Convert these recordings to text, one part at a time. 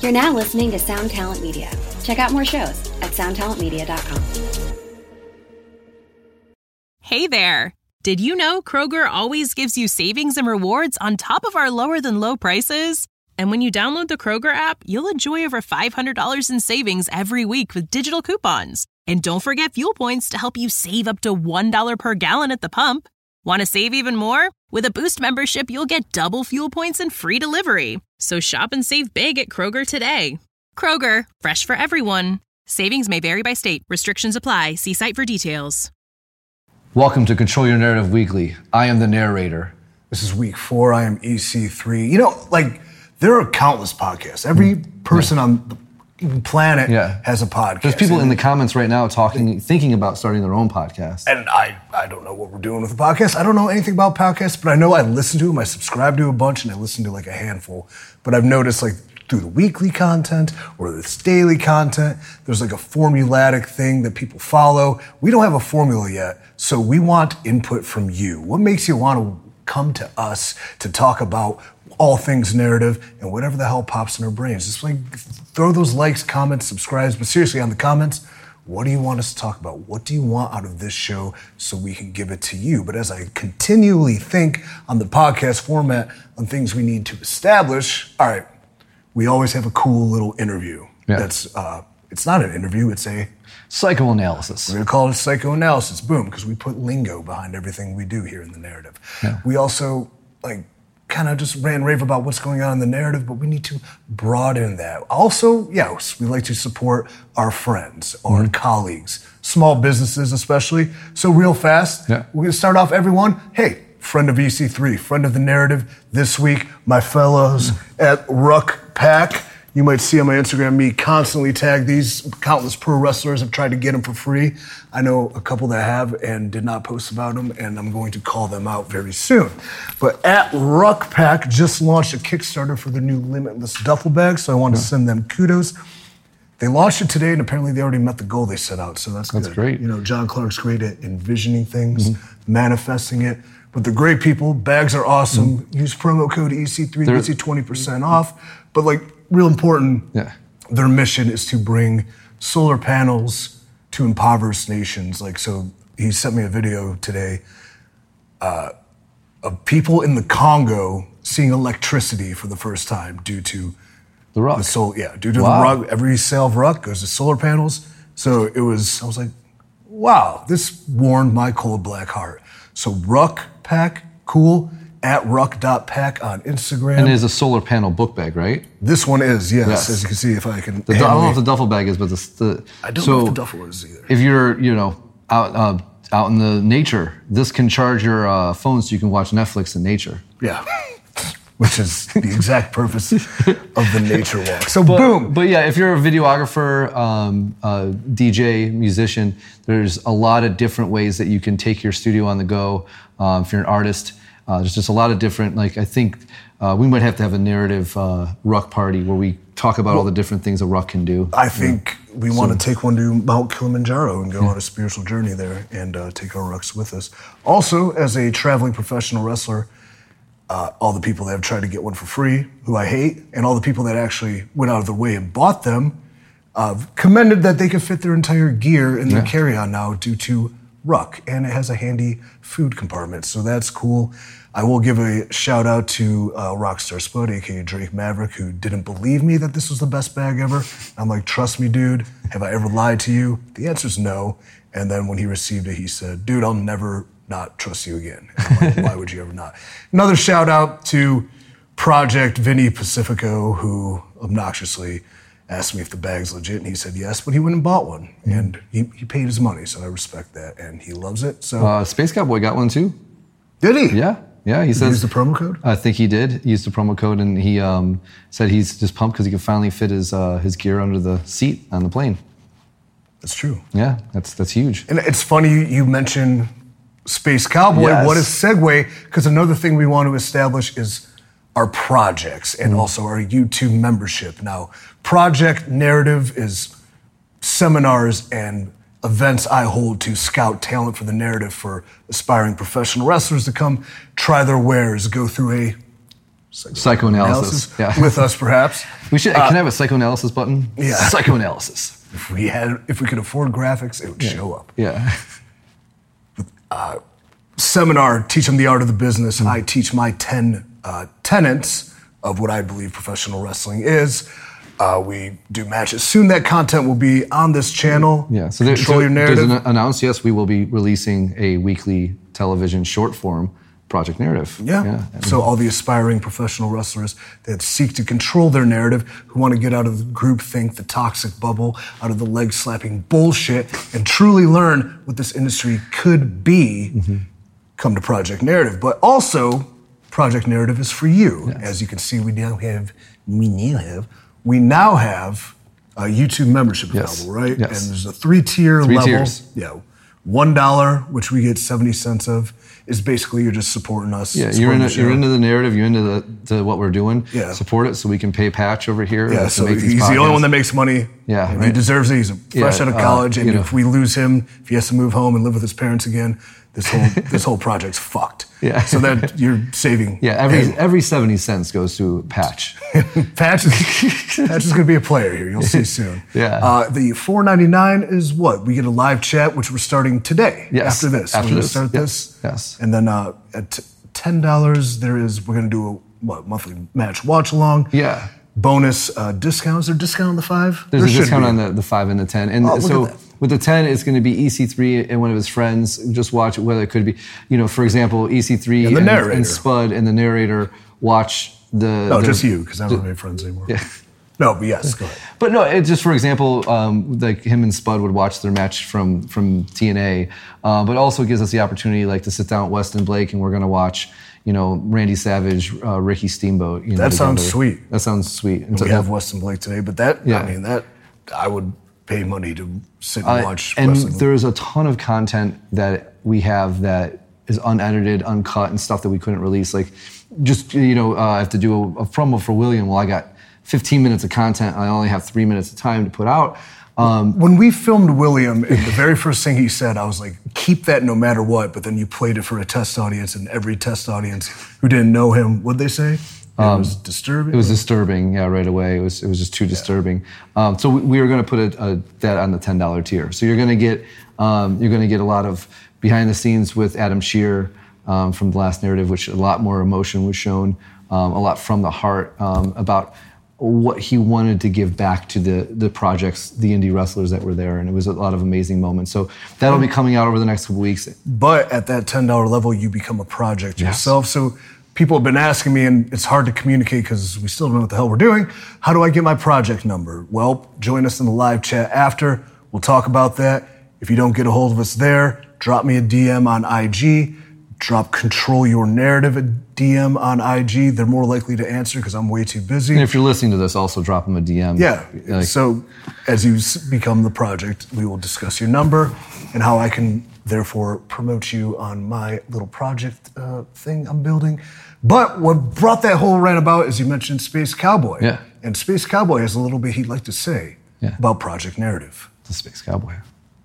You're now listening to Sound Talent Media. Check out more shows at soundtalentmedia.com. Hey there! Did you know Kroger always gives you savings and rewards on top of our lower than low prices? And when you download the Kroger app, you'll enjoy over $500 in savings every week with digital coupons. And don't forget fuel points to help you save up to $1 per gallon at the pump. Want to save even more? With a Boost membership, you'll get double fuel points and free delivery. So shop and save big at Kroger today. Kroger, fresh for everyone. Savings may vary by state. Restrictions apply. See site for details. Welcome to Control Your Narrative Weekly. I am the narrator. This is week 4. I am EC3. You know, like, there are countless podcasts. Every person on the planet has a podcast. There's people in the comments right now thinking about starting their own podcast. And I don't know what we're doing with the podcast. I don't know anything about podcasts, but I know I listen to them. I subscribe to a bunch, and I listen to like a handful. But I've noticed, like, through the weekly content or this daily content, there's like a formulatic thing that people follow. We don't have a formula yet, so we want input from you. What makes you want to come to us to talk about all things narrative and whatever the hell pops in our brains? Just like throw those likes, comments, subscribes, but seriously, on the comments, what do you want us to talk about? What do you want out of this show so we can give it to you? But as I continually think on the podcast format on things we need to establish, all right, we always have a cool little interview. Yeah. That's it's not an interview, it's a psychoanalysis. We're gonna call it psychoanalysis, boom, because we put lingo behind everything we do here in the narrative. Yeah. We also kind of just rave about what's going on in the narrative, but we need to broaden that. Also, yes, we like to support our friends, our colleagues, small businesses especially. So real fast, we're gonna start off everyone, hey, friend of EC3, friend of the narrative. This week, my fellows at Ruck Pack. You might see on my Instagram me constantly tag these countless pro wrestlers. I've tried to get them for free. I know a couple that have and did not post about them, and I'm going to call them out very soon. But at Ruck Pack just launched a Kickstarter for their new Limitless duffel bag, so I want to send them kudos. They launched it today, and apparently they already met the goal they set out, so that's good. That's great. You know, John Clark's great at envisioning things, manifesting it. But they're great people. Bags are awesome. Use promo code EC3, gets you 20% off. But like, real important, their mission is to bring solar panels to impoverished nations. Like, so he sent me a video today of people in the Congo seeing electricity for the first time due to the Ruck. Due to the Ruck. Every sale of Ruck goes to solar panels. So I was like, wow, this warmed my cold black heart. So Ruck Pack, cool, at ruck.pack on Instagram. And it is a solar panel book bag, right? This one is, yes. As you can see, if I can. I don't know if the duffel bag is, but I don't know if the duffel is either. If you're, out in the nature, this can charge your phone so you can watch Netflix in nature. Yeah. Which is the exact purpose of the nature walk. So boom. But yeah, if you're a videographer, DJ, musician, there's a lot of different ways that you can take your studio on the go. If you're an artist, there's just a lot of different, I think we might have to have a narrative Ruck party where we talk about all the different things a Ruck can do. I think we want to take one to Mount Kilimanjaro and go on a spiritual journey there and take our Rucks with us. Also, as a traveling professional wrestler, all the people that have tried to get one for free, who I hate, and all the people that actually went out of their way and bought them, commended that they can fit their entire gear in their carry-on now due to Ruck, and it has a handy food compartment, so that's cool. I will give a shout out to Rockstar Spud, aka Drake Maverick, who didn't believe me that this was the best bag ever. I'm like, trust me, dude, have I ever lied to you? The answer's no. And then when he received it, he said, dude, I'll never not trust you again. And I'm like, why would you ever not? Another shout out to Project Vinny Pacifico, who obnoxiously asked me if the bag's legit, and he said yes, but he went and bought one, and he paid his money, so I respect that, and he loves it. So Space Cowboy got one too. Did he? Yeah. He says. Use the promo code? I think he did. He used the promo code, and he said he's just pumped because he can finally fit his gear under the seat on the plane. That's true. Yeah, that's huge. And it's funny you mention Space Cowboy. Yes. What a segue, because another thing we want to establish is our projects and also our YouTube membership. Now, Project Narrative is seminars and events I hold to scout talent for the narrative for aspiring professional wrestlers to come try their wares, go through a Psychoanalysis. Yeah. With us, perhaps. We should. Can I have a psychoanalysis button? Yeah. Psychoanalysis. If we could afford graphics, it would show up. Yeah. Seminar, Teach Them the Art of the Business. I teach my 10 tenets of what I believe professional wrestling is. We do matches. Soon that content will be on this channel. Yeah, so Control Your Narrative. There's an announce, yes, we will be releasing a weekly television short form Project Narrative. Yeah. So all the aspiring professional wrestlers that seek to control their narrative, who want to get out of the groupthink, the toxic bubble, out of the leg-slapping bullshit, and truly learn what this industry could be, come to Project Narrative. But also, Project Narrative is for you. Yes. As you can see, we now have a YouTube membership available, right? Yes. And there's a 3-tier level. 3 tiers. Yeah. $1, which we get 70 cents of, is basically you're just supporting us. Yeah, you're into the narrative, you're into to what we're doing. Yeah. Support it so we can pay Patch over here. Yeah, so he's the only one that makes money. Yeah, and right. he deserves it. He's fresh out of college, and if we lose him, if he has to move home and live with his parents again, this whole project's fucked. Yeah. So that you're saving. Yeah, every 70 cents goes to Patch. Patch is going to be a player here. You'll see soon. Yeah. The $4.99 is what? We get a live chat, which we're starting today. Yes. After this. After we're this. going to start this. Yes. And then at $10, we're going to do a monthly match watch along. Yeah. Bonus discounts. Is there a discount on the 5? There's a discount on the 5 and the 10. And so with the 10, it's going to be EC3 and one of his friends. Just watch it, whether it could be, for example, EC3 and Spud and the narrator watch the... No, just you, because I don't have any friends anymore. Yeah. No, but yes, go ahead. But no, it just, for example, like him and Spud would watch their match from TNA, but also gives us the opportunity to sit down with Weston Blake and we're going to watch... Randy Savage, Ricky Steamboat. That sounds sweet. That sounds sweet. And we have Weston Blake today, but that I would pay money to sit and watch and wrestling. There's a ton of content that we have that is unedited, uncut, and stuff that we couldn't release. I have to do a promo for William. Well, I got 15 minutes of content. I only have 3 minutes of time to put out. When we filmed William, and the very first thing he said, I was like, keep that no matter what, but then you played it for a test audience, and every test audience who didn't know him, what'd they say? It was disturbing? It was disturbing, right away. It was just too disturbing. So we were going to put that on the $10 tier. So you're going to get a lot of behind the scenes with Adam Shear from The Last Narrative, which a lot more emotion was shown, a lot from the heart about what he wanted to give back to the projects, the indie wrestlers that were there, and it was a lot of amazing moments. So that'll be coming out over the next couple weeks. But at that $10 level, you become a project yourself. So people have been asking me, and it's hard to communicate because we still don't know what the hell we're doing. How do I get my project number? Well, join us in the live chat after. We'll talk about that. If you don't get a hold of us there, drop me a DM on IG. Drop Control Your Narrative a DM on IG. They're more likely to answer because I'm way too busy. And if you're listening to this, also drop them a DM. Yeah. So as you become the project, we will discuss your number and how I can therefore promote you on my little project thing I'm building. But what brought that whole rant about is you mentioned Space Cowboy. Yeah. And Space Cowboy has a little bit he'd like to say about Project Narrative. The Space Cowboy.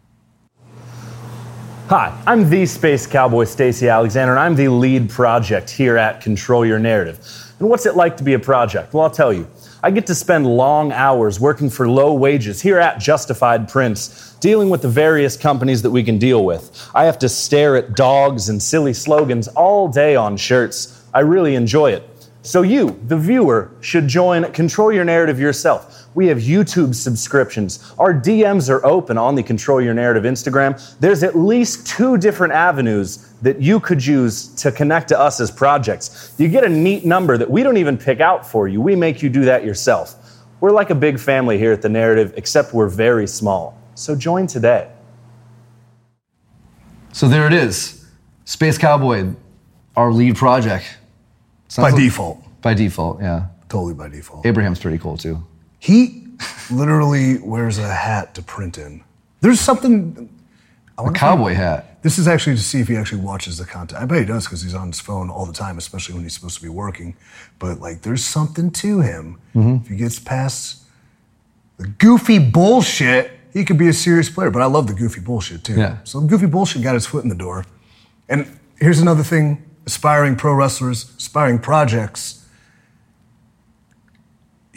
Hi, I'm the Space Cowboy Stacey Alexander, and I'm the lead project here at Control Your Narrative. And what's it like to be a project? Well, I'll tell you. I get to spend long hours working for low wages here at Justified Prints, dealing with the various companies that we can deal with. I have to stare at dogs and silly slogans all day on shirts. I really enjoy it. So you, the viewer, should join Control Your Narrative yourself. We have YouTube subscriptions. Our DMs are open on the Control Your Narrative Instagram. There's at least 2 different avenues that you could use to connect to us as projects. You get a neat number that we don't even pick out for you. We make you do that yourself. We're like a big family here at The Narrative, except we're very small. So join today. So there it is. Space Cowboy, our lead project. By default. By default, yeah. Totally by default. Abraham's pretty cool, too. He literally wears a hat to print in. There's something... A cowboy hat. This is actually to see if he actually watches the content. I bet he does because he's on his phone all the time, especially when he's supposed to be working. But there's something to him. If he gets past the goofy bullshit, he could be a serious player. But I love the goofy bullshit, too. Yeah. So the goofy bullshit got his foot in the door. And here's another thing. Aspiring pro wrestlers, aspiring projects.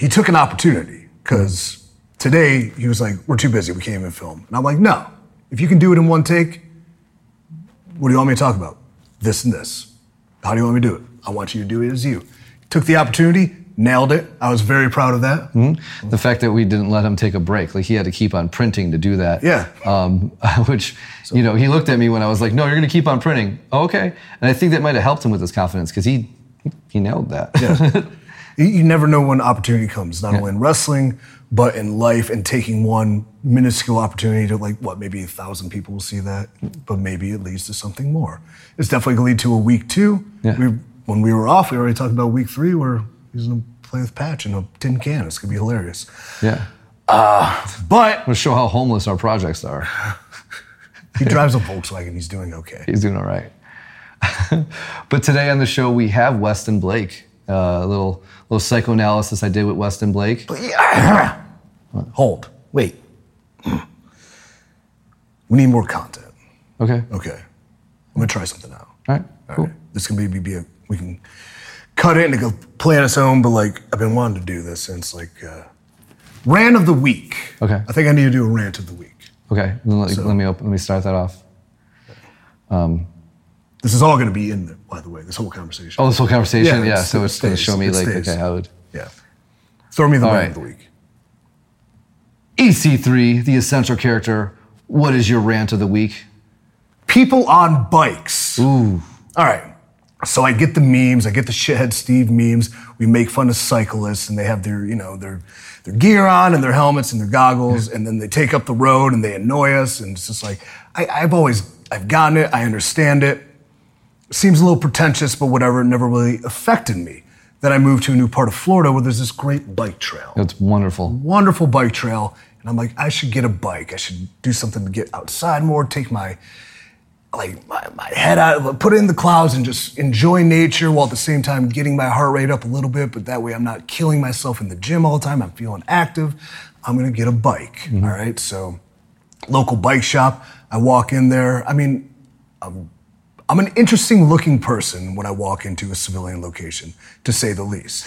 he took an opportunity because today he was like, we're too busy, we can't even film. And I'm like, no, if you can do it in one take, what do you want me to talk about? This and this. How do you want me to do it? I want you to do it as you. Took the opportunity, nailed it. I was very proud of that. Mm-hmm. The fact that we didn't let him take a break, like he had to keep on printing to do that. Yeah. Which, he looked at me when I was like, no, you're going to keep on printing. Oh, okay. And I think that might have helped him with his confidence because he nailed that. Yeah. You never know when opportunity comes, not only in wrestling, but in life, and taking one minuscule opportunity to maybe 1,000 people will see that, but maybe it leads to something more. It's definitely going to lead to a week 2. Yeah. When we were off, we already talked about week 3 where he's going to play with Patch in a tin can. It's going to be hilarious. Yeah. But we'll show how homeless our projects are. He drives a Volkswagen. He's doing okay. He's doing all right. But today on the show, we have Weston Blake. A little psychoanalysis I did with Weston Blake. Hold. Wait. We need more content. Okay. Okay. I'm going to try something out. All right. Cool. Right. This can maybe we can cut it and go play on its own, but I've been wanting to do this since rant of the week. Okay. I think I need to do a rant of the week. Okay. Let me start that off. This is all going to be in there, by the way, this whole conversation. Oh, this whole conversation? Yeah, so it's going to show me how it... Yeah. Throw me the rant of the week. EC3, the essential character, what is your rant of the week? People on bikes. Ooh. All right. So I get the memes, I get the shithead Steve memes. We make fun of cyclists and they have their gear on and their helmets and their goggles, and then they take up the road and they annoy us, and it's just I've gotten it, I understand it. Seems a little pretentious, but whatever, it never really affected me. Then I moved to a new part of Florida where there's this great bike trail. It's wonderful. Wonderful bike trail. And I'm like, I should get a bike. I should do something to get outside more, take my head out, put it in the clouds and just enjoy nature while at the same time getting my heart rate up a little bit, but that way I'm not killing myself in the gym all the time. I'm feeling active. I'm going to get a bike. Mm-hmm. All right. So local bike shop. I walk in there. I mean, I'm an interesting looking person when I walk into a civilian location, to say the least.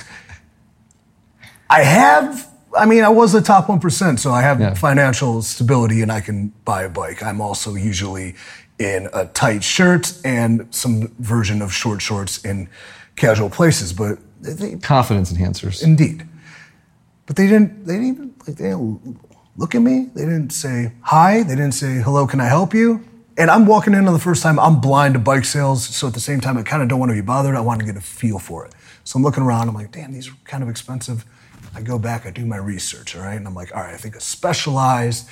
I was the top 1%, so I have financial stability and I can buy a bike. I'm also usually in a tight shirt and some version of short shorts in casual places, but confidence enhancers. Indeed. But they didn't look at me. They didn't say hi. They didn't say, hello, can I help you? And I'm walking in on the first time. I'm blind to bike sales, so at the same time, I kind of don't want to be bothered. I want to get a feel for it. So I'm looking around. I'm like, damn, these are kind of expensive. I go back. I do my research, all right? And I'm like, all right, I think a Specialized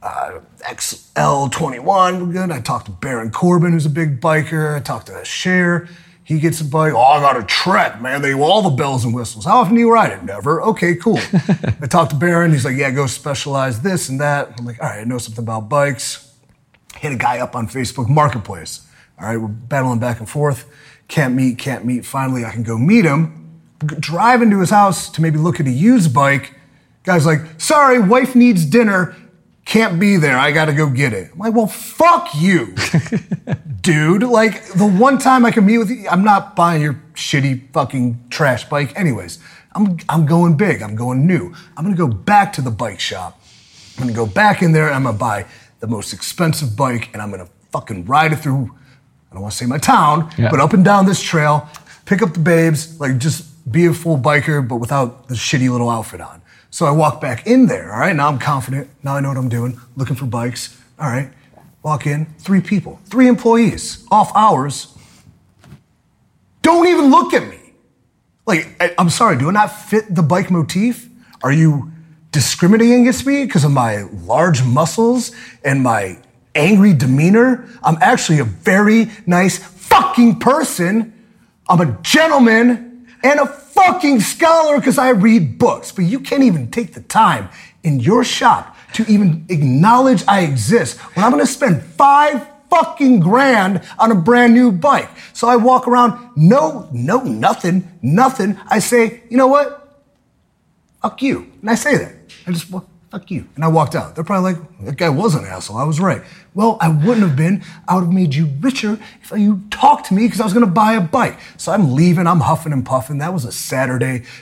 XL21 would be good. I talked to Baron Corbin, who's a big biker. I talked to Cher. He gets a bike. Oh, I got a Trek, man. They all the bells and whistles. How often do you ride it? Never. Okay, cool. I talked to Baron. He's like, yeah, go Specialized this and that. I'm like, all right, I know something about bikes. Hit a guy up on Facebook Marketplace. All right, we're battling back and forth. Can't meet. Finally, I can go meet him. Drive into his house to maybe look at a used bike. Guy's like, sorry, wife needs dinner. Can't be there. I got to go get it. I'm like, well, fuck you, dude. The one time I can meet with you, I'm not buying your shitty fucking trash bike. Anyways, I'm going big. I'm going new. I'm going to go back to the bike shop. I'm going to go back in there and I'm going to buy the most expensive bike, and I'm gonna fucking ride it through, I don't wanna say my town, but up and down this trail, pick up the babes, just be a full biker, but without the shitty little outfit on. So I walk back in there, all right? Now I'm confident, now I know what I'm doing, looking for bikes, all right? Walk in, 3 people, 3 employees, off hours, don't even look at me. I'm sorry, do I not fit the bike motif? Are you discriminating against me because of my large muscles and my angry demeanor? I'm actually a very nice fucking person. I'm a gentleman and a fucking scholar because I read books. But you can't even take the time in your shop to even acknowledge I exist when I'm going to spend $5 fucking grand on a brand new bike. So I walk around, nothing. I say, you know what? Fuck you. And I say that. Fuck you. And I walked out. They're probably like, that guy was an asshole. I was right. Well, I wouldn't have been. I would have made you richer if you talked to me because I was going to buy a bike. So I'm leaving. I'm huffing and puffing. That was a Saturday.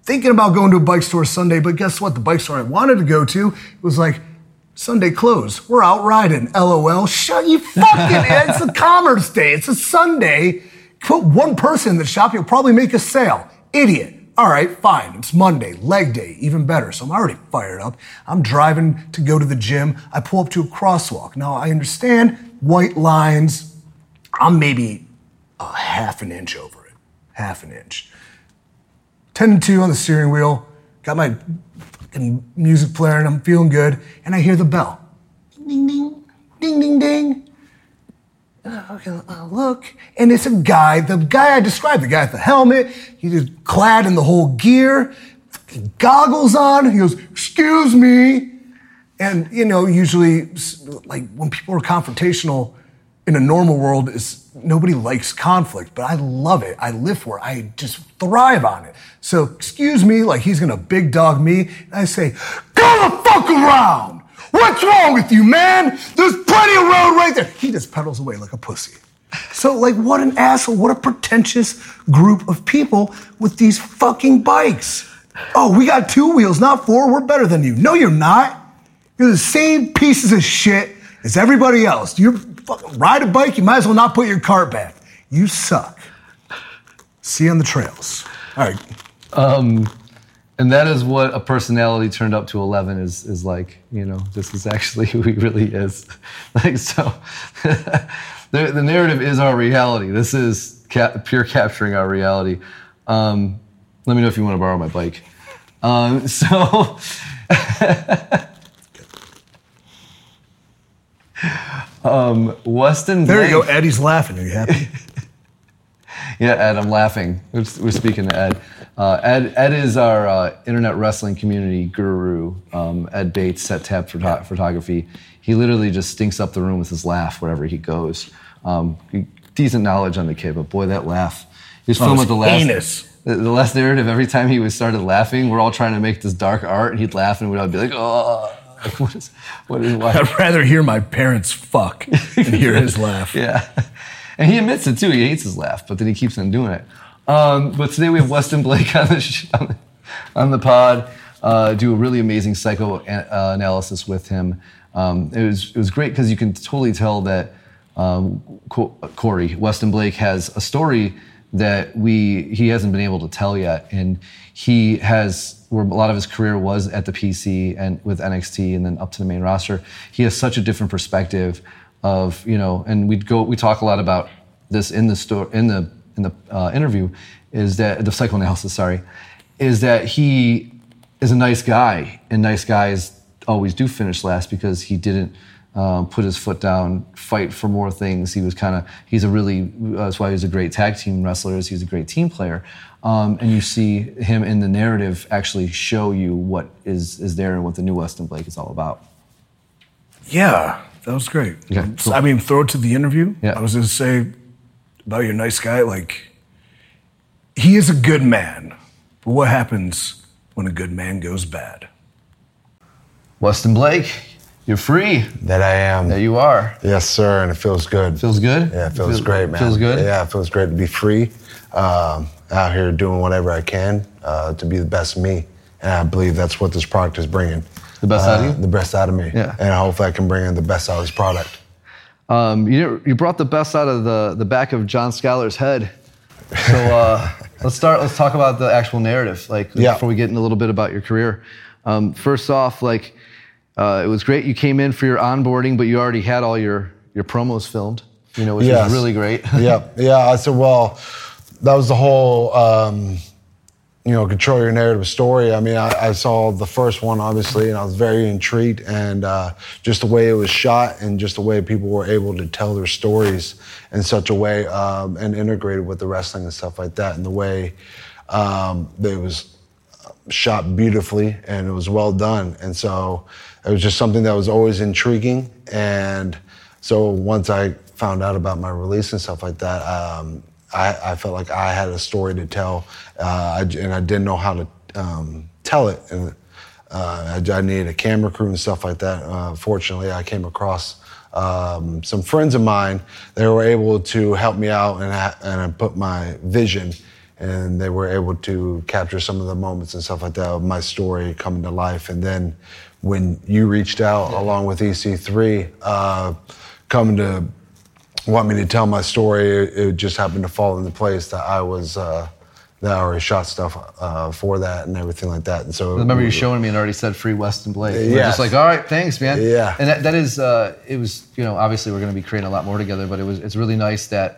thinking about going to a bike store Sunday, but guess what? The bike store I wanted to go to was like, Sunday closed. We're out riding. LOL. Shut you fucking. It's a commerce day. It's a Sunday. Put one person in the shop, you'll probably make a sale. Idiot. All right, fine. It's Monday, leg day, even better. So I'm already fired up. I'm driving to go to the gym. I pull up to a crosswalk. Now I understand white lines. I'm maybe a half an inch over it. Half an inch. 10-2 on the steering wheel. Got my fucking music player and I'm feeling good. And I hear the bell. Ding, ding, ding, ding, ding. Okay, look, and it's the guy I described, the guy with the helmet. He just clad in the whole gear, goggles on. He goes, "Excuse me," and usually, like when people are confrontational in a normal world, nobody likes conflict, but I love it. I live for it. I just thrive on it. So, excuse me, like he's gonna big dog me, and I say, "Go the fuck around! What's wrong with you, man? There's plenty of road right there." He just pedals away like a pussy. So, like, what an asshole. What a pretentious group of people with these fucking bikes. Oh, we got 2 wheels, not 4. We're better than you. No, you're not. You're the same pieces of shit as everybody else. You fucking ride a bike, you might as well not put your cart back. You suck. See you on the trails. All right. And that is what a personality turned up to 11 is like. This is actually who he really is. Like, so the narrative is our reality. This is pure capturing our reality. Let me know if you want to borrow my bike. Weston There Blank. you go, Eddie's laughing. Are you happy? Yeah, Ed, I'm laughing. We're speaking to Ed. Ed is our internet wrestling community guru. Ed Bates, Set Tab Photography. He literally just stinks up the room with his laugh wherever he goes. Decent knowledge on the kid, but boy, that laugh. He was filming the last narrative. Every time he started laughing, we're all trying to make this dark art, and he'd laugh, and we'd be like, "Oh, what is why?" I'd rather hear my parents fuck than hear his laugh. Yeah. And he admits it too. He hates his laugh, but then he keeps on doing it. But today we have Weston Blake on the pod. Do a really amazing psychoanalysis with him. It was great because you can totally tell that Corey, Weston Blake, has a story that he hasn't been able to tell yet, and he has, where a lot of his career was at the PC and with NXT and then up to the main roster. He has such a different perspective of, and we talk a lot about this in the interview, is that the psychoanalysis, is that he is a nice guy, and nice guys always do finish last because he didn't put his foot down, fight for more things. That's why he's a great tag team wrestler, he's a great team player. And you see him in the narrative actually show you what is there and what the new Weston Blake is all about. Yeah, that was great. Okay, cool. I mean, throw it to the interview. Yeah. I was going to say about your nice guy, like, he is a good man. But what happens when a good man goes bad? Weston Blake, you're free. That I am. That you are. Yes, sir, and it feels good. Feels good? Yeah, it feels great, man. Feels good? Yeah, it feels great to be free, out here doing whatever I can to be the best me. And I believe that's what this product is bringing. The best out of you? The best out of me. Yeah. And hopefully I can bring in the best out of this product. You brought the best out of the back of John Schuyler's head. So let's talk about the actual narrative, before we get in a little bit about your career. First off, it was great you came in for your onboarding, but you already had all your promos filmed, which was really great. Yeah. I said, well, that was the whole, control your narrative story. I mean, I saw the first one, obviously, and I was very intrigued, and just the way it was shot and just the way people were able to tell their stories in such a way and integrated with the wrestling and stuff like that, and the way that it was shot beautifully and it was well done. And so it was just something that was always intriguing. And so once I found out about my release and stuff like that, I felt like I had a story to tell, and I didn't know how to tell it. And I needed a camera crew and stuff like that. Fortunately, I came across some friends of mine. They were able to help me out, and I put my vision and they were able to capture some of the moments and stuff like that of my story coming to life. And then when you reached out along with EC3, coming to want me to tell my story, it just happened to fall into place that I already shot stuff for that and everything like that. And so I remember you showing me and already said free Weston Blake. Yeah. We're just like, all right, thanks, man. Yeah. And that is, it was, obviously we're going to be creating a lot more together, but it's really nice that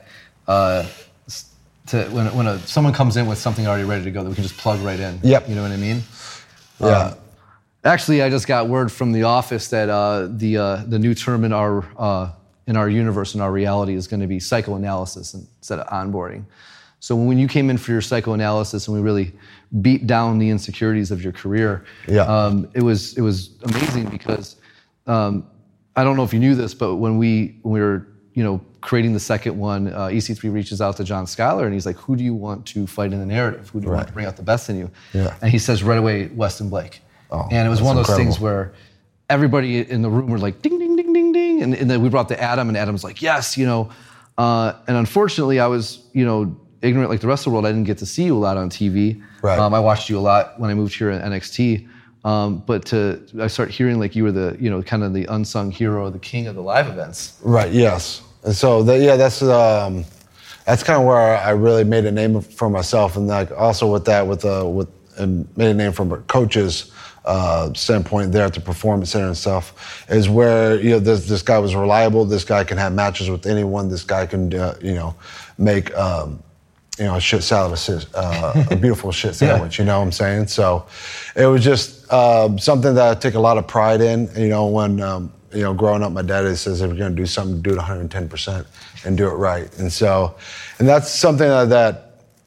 when someone comes in with something already ready to go, that we can just plug right in. Yep. You know what I mean? Yeah. Actually, I just got word from the office that the new term in our universe, in our reality, is going to be psychoanalysis instead of onboarding. So when you came in for your psychoanalysis and we really beat down the insecurities of your career, it was amazing because I don't know if you knew this, but when we were creating the second one, EC3 reaches out to John Schuyler and he's like, "Who do you want to fight in the narrative? Who do you want to bring out the best in you?" Yeah. And he says right away, Weston Blake. Oh, and it was one of those incredible. things where everybody in the room were like, ding, ding, ding, ding, ding. And then we brought to Adam, and Adam's like, yes, And unfortunately, I was, ignorant like the rest of the world. I didn't get to see you a lot on TV. Right. I watched you a lot when I moved here at NXT. But I start hearing like you were the, kind of the unsung hero, the king of the live events. Right, yes. And so, that's kind of where I really made a name for myself. And like also and made a name from a coach's standpoint there at the Performance Center and stuff, is where, this guy was reliable. This guy can have matches with anyone. This guy can, make, a shit salad, a beautiful shit sandwich, you know what I'm saying? So it was just something that I take a lot of pride in. When, growing up, my dad says, if you're going to do something, do it 110% and do it right. And that's something that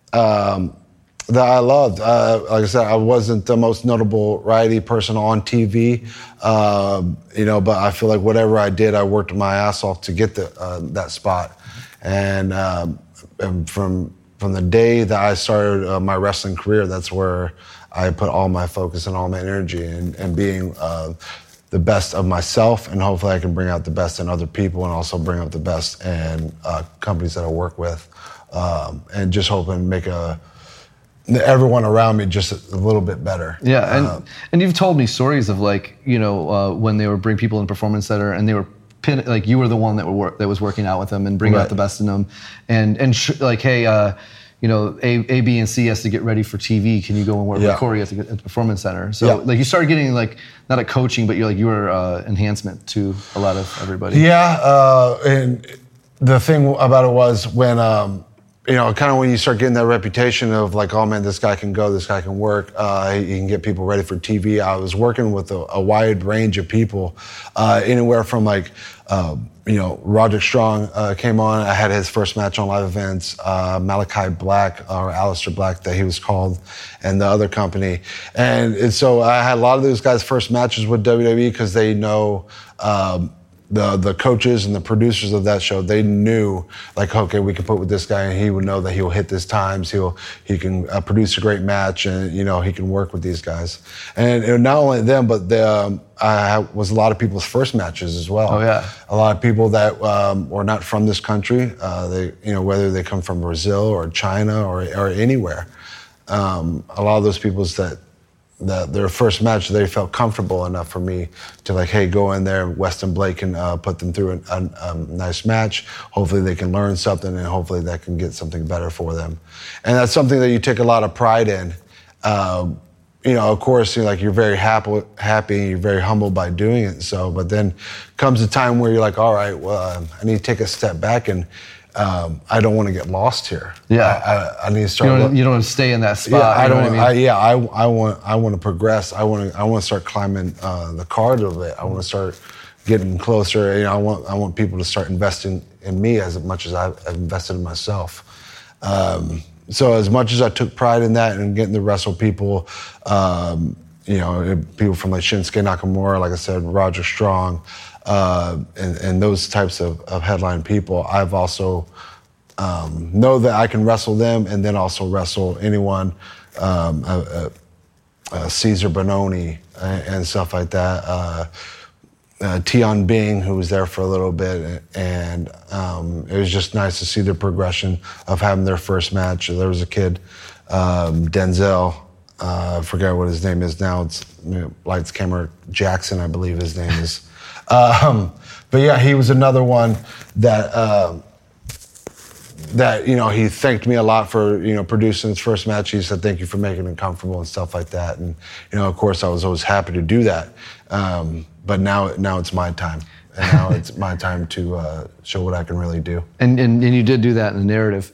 I loved. Like I said, I wasn't the most notable variety person on TV, but I feel like whatever I did, I worked my ass off to get that spot. And from the day that I started my wrestling career, that's where I put all my focus and all my energy and being the best of myself, and hopefully I can bring out the best in other people and also bring out the best in companies that I work with, and just hoping to make everyone around me just a little bit better. Yeah, and you've told me stories of like, when they would bring people in Performance Center and they were like you were the one that was working out with them and bringing out the best in them, and like, hey, A, B, and C has to get ready for TV. Can you go and work with Corey at the Performance Center? So like you started getting like not a coaching, but you were enhancement to a lot of everybody. Yeah, and the thing about it was when kind of when you start getting that reputation of like, oh man, this guy can go, this guy can work, he can get people ready for TV. I was working with a wide range of people, anywhere from like, Roderick Strong came on. I had his first match on live events, Malachi Black, or Aleister Black that he was called, and the other company. And so I had a lot of those guys' first matches with WWE because they know the coaches and the producers of that show. They knew like, okay, we can put with this guy and he would know that he'll hit his times. He can produce a great match, and he can work with these guys. And not only them, but was a lot of people's first matches as well. Oh yeah, a lot of people that were not from this country. They whether they come from Brazil or China or anywhere. A lot of those people that their first match, they felt comfortable enough for me to like, hey, go in there, Weston Blake can put them through a nice match. Hopefully they can learn something, and hopefully that can get something better for them. And that's something that you take a lot of pride in. Of course, you're very happy, you're very humbled by doing it. So, but then comes a time where you're like, all right, well, I need to take a step back, and I don't want to get lost here. Yeah, I need to start. You don't want to stay in that spot. I want to progress. I want to start climbing the card a little bit. I want to start getting closer. I want people to start investing in me as much as I've invested in myself. So as much as I took pride in that and getting to wrestle people, people from like Shinsuke Nakamura, like I said, Roger Strong, and those types of headline people, I've also know that I can wrestle them and then also wrestle anyone, Caesar Bononi and stuff like that. Tion Bing, who was there for a little bit, and it was just nice to see the progression of having their first match. There was a kid, Denzel, I forget what his name is now. It's Lights Camera Jackson, I believe his name is. But yeah, he was another one that he thanked me a lot for producing his first match. He said thank you for making it comfortable and stuff like that. And of course, I was always happy to do that. But now it's my time, and now it's my time to show what I can really do. And you did do that in the narrative.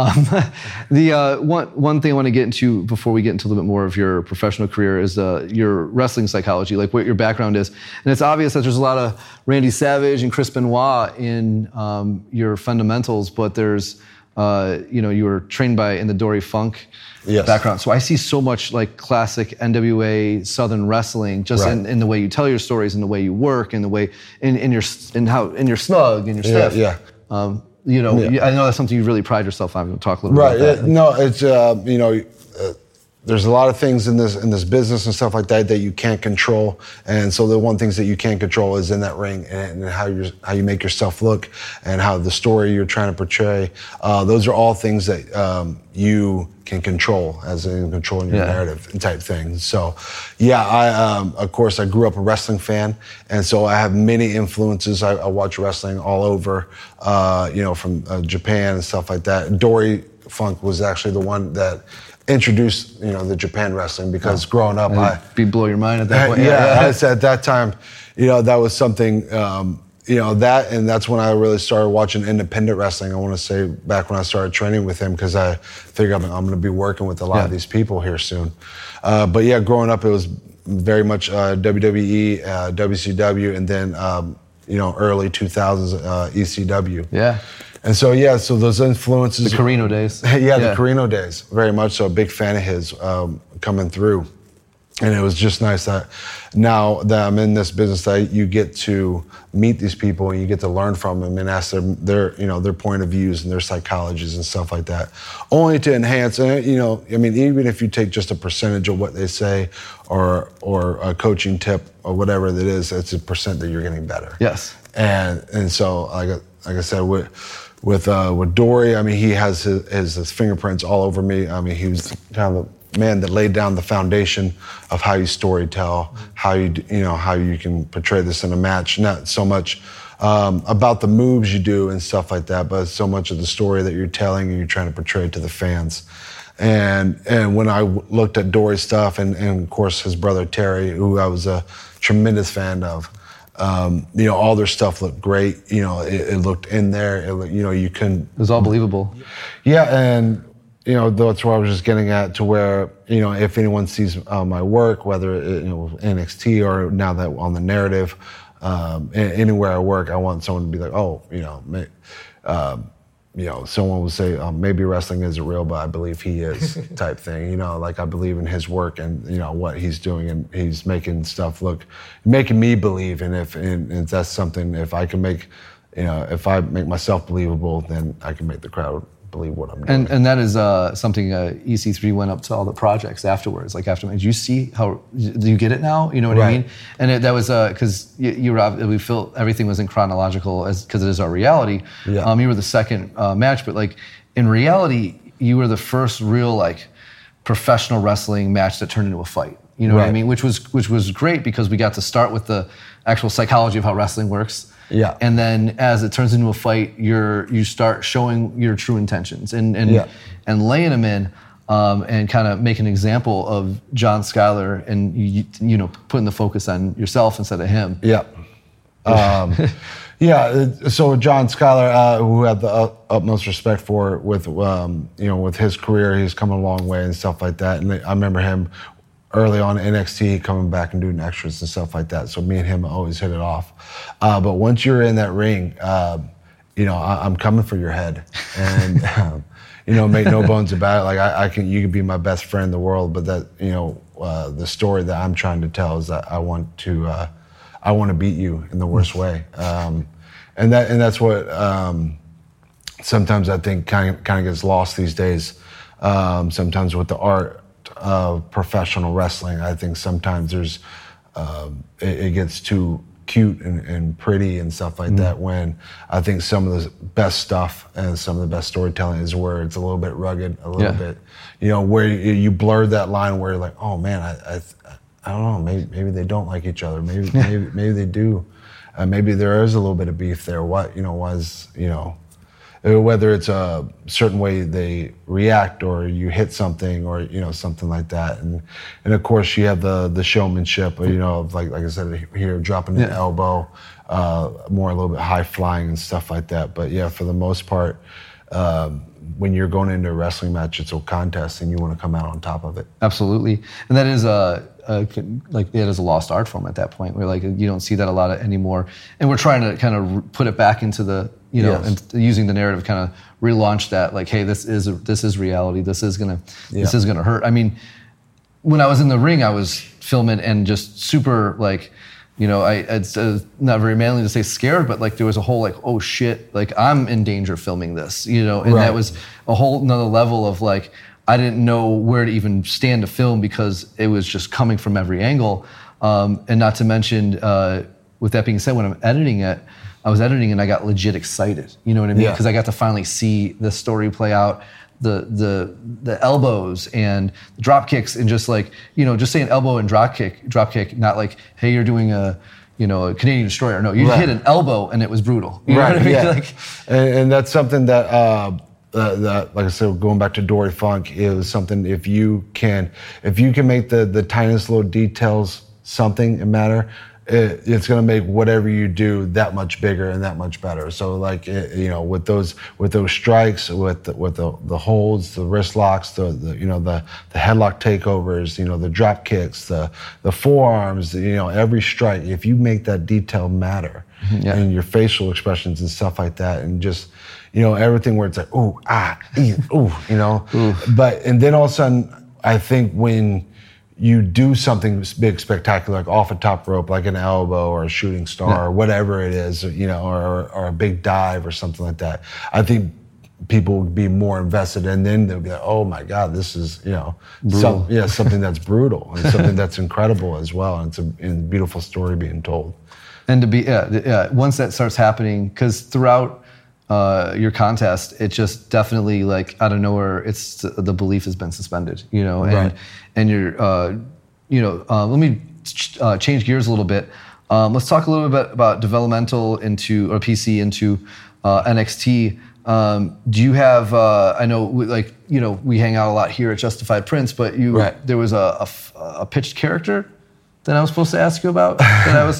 The one thing I want to get into before we get into a little bit more of your professional career is your wrestling psychology, like what your background is. And it's obvious that there's a lot of Randy Savage and Chris Benoit in your fundamentals, but there's you were trained in the Dory Funk background. So I see so much like classic NWA Southern wrestling, just in the way you tell your stories, and the way you work, and the way in your snug and your stuff. Yeah. I know that's something you really pride yourself on. We'll talk a little bit about that. No, it's there's a lot of things in this business and stuff like that you can't control, and so the one things that you can't control is in that ring and how you make yourself look and how the story you're trying to portray. Those are all things that you can control, as in controlling your narrative type thing. So, of course, I grew up a wrestling fan, and so I have many influences. I watch wrestling all over, from Japan and stuff like that. Dory Funk was actually the one that introduced the Japan wrestling, because growing up, blow your mind at that point. At that time, that was something. And that's when I really started watching independent wrestling. I want to say back when I started training with him, because I figured I'm going to be working with a lot of these people here soon. Growing up, it was very much WWE, WCW, and then early 2000s ECW. Yeah. And so those influences. The Carino days. The Carino days, very much so. Big fan of his coming through. And it was just nice that now that I'm in this business, that you get to meet these people and you get to learn from them and ask them their point of views and their psychologies and stuff like that, only to enhance. And even if you take just a percentage of what they say, or a coaching tip or whatever that is, it's a percent that you're getting better. Yes. And so like I said, with Dory, he has his fingerprints all over me. He was kind of the man that laid down the foundation of how you storytell, how you can portray this in a match. Not so much about the moves you do and stuff like that, but so much of the story that you're telling and you're trying to portray to the fans. And when I looked at Dory's stuff, and of course his brother Terry, who I was a tremendous fan of, all their stuff looked great. It looked in there. You couldn't. It was all believable. Yeah, and that's where I was just getting at, to where if anyone sees my work, whether NXT or now that on the narrative, anywhere I work, I want someone to be like, someone would say, maybe wrestling isn't real, but I believe he is, type thing. Like I believe in his work and what he's doing, and he's making me believe. And if that's something, if I can make, if I make myself believable, then I can make the crowd believe what I'm doing. And that is something EC3 went up to all the projects afterwards. Like after, do you see how, do you get it now? You know what I mean? And that was because we felt everything was in chronological, because it is our reality. Yeah. You were the second match, but like in reality, you were the first real like professional wrestling match that turned into a fight. You know what I mean? Which was great, because we got to start with the actual psychology of how wrestling works. Yeah. And then as it turns into a fight, you start showing your true intentions and laying them in, and kind of make an example of John Schuyler, and putting the focus on yourself instead of him. Yeah. So John Schuyler, who I have the utmost respect for with his career, he's come a long way and stuff like that. And I remember him early on in NXT, coming back and doing extras and stuff like that. So me and him always hit it off. But once you're in that ring, I'm coming for your head. And, make no bones about it. Like you can be my best friend in the world, but that, the story that I'm trying to tell is that I want to beat you in the worst way. And that's what sometimes I think kind of gets lost these days. Sometimes with the art of professional wrestling, I think sometimes there's it gets too cute and pretty and stuff like that, when I think some of the best stuff and some of the best storytelling is where it's a little bit rugged, a little bit, where you blur that line where you're like, oh man, I don't know, maybe they don't like each other, maybe they do, maybe there is a little bit of beef there. Whether it's a certain way they react, or you hit something, or something like that, and of course you have the showmanship, of like I said here, dropping an elbow, more a little bit high flying and stuff like that. But yeah, for the most part, when you're going into a wrestling match, it's a contest, and you want to come out on top of it. Absolutely, and that is it is a lost art form at that point, where like you don't see that a lot anymore, and we're trying to kind of put it back into the and using the narrative kind of relaunch that, like, hey, this is reality. This is gonna hurt. I mean, when I was in the ring, I was filming and just super like, it's not very manly to say scared, but like there was a whole like, oh shit, like I'm in danger filming this, and that was a whole nother level of like, I didn't know where to even stand to film because it was just coming from every angle. And not to mention, with that being said, when I was editing and I got legit excited. You know what I mean? Because I got to finally see the story play out, the elbows and the drop kicks, and just like, just saying elbow and drop kick, not like, hey, you're doing a Canadian Destroyer. No, you hit an elbow and it was brutal. You know what I mean? Yeah. And that's something that, like I said, going back to Dory Funk, it was something, if you can make the tiniest little details something and matter, it's going to make whatever you do that much bigger and that much better. So like, with those strikes, with the holds, the wrist locks, the headlock takeovers, the drop kicks, the forearms, every strike, if you make that detail matter, and your facial expressions and stuff like that, and just, everything where it's like, ooh, ah, ooh, but, and then all of a sudden, I think when you do something big, spectacular, like off a top rope, like an elbow or a shooting star or whatever it is, or a big dive or something like that, I think people would be more invested, and then they'll be like, oh my God, this is, something that's brutal and something that's incredible as well. And it's a beautiful story being told. And to be, once that starts happening, because throughout your contest, it just definitely, like, out of nowhere, the belief has been suspended, and you're, let me change gears a little bit. Let's talk a little bit about developmental into, or PC into NXT. Do you have, I know, we hang out a lot here at Justified Prince, but there was a pitched character that I was supposed to ask you about. That I was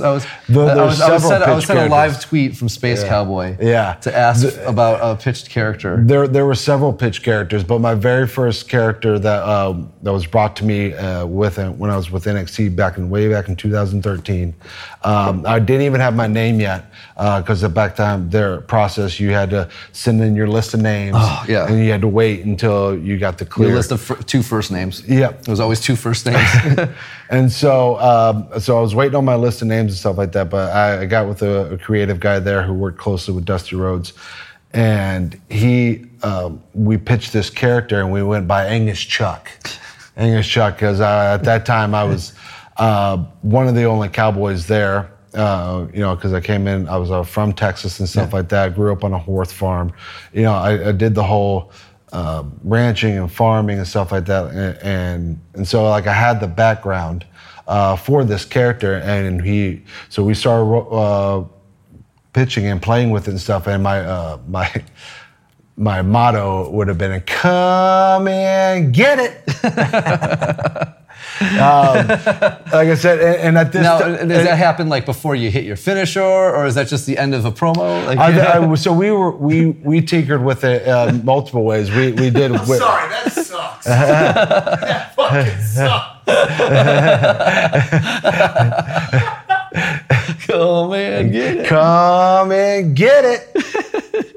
sent a live tweet from Space Cowboy to ask about a pitched character. There were several pitched characters, but my very first character that was brought to me when I was with NXT way back in 2013. I didn't even have my name yet, because back then their process, you had to send in your list of names, and you had to wait until you got the clear. Your list of two first names. Yeah, it was always two first names. And so I was waiting on my list of names and stuff like that, but I got with a creative guy there who worked closely with Dusty Rhodes, and we pitched this character, and we went by Angus Chuck. Angus Chuck, because at that time I was one of the only cowboys there, because I came in, I was from Texas and stuff like that. I grew up on a horse farm. I did the whole ranching and farming and stuff like that, and so like I had the background for this character, and so we started pitching and playing with it and stuff, and my motto would have been, "Come and get it." Like I said, and at this does that happen like before you hit your finisher, or is that just the end of a promo? So we tinkered with it multiple ways. We did. I'm sorry, that sucks. That fucking sucks. Come and get it. Come and get it.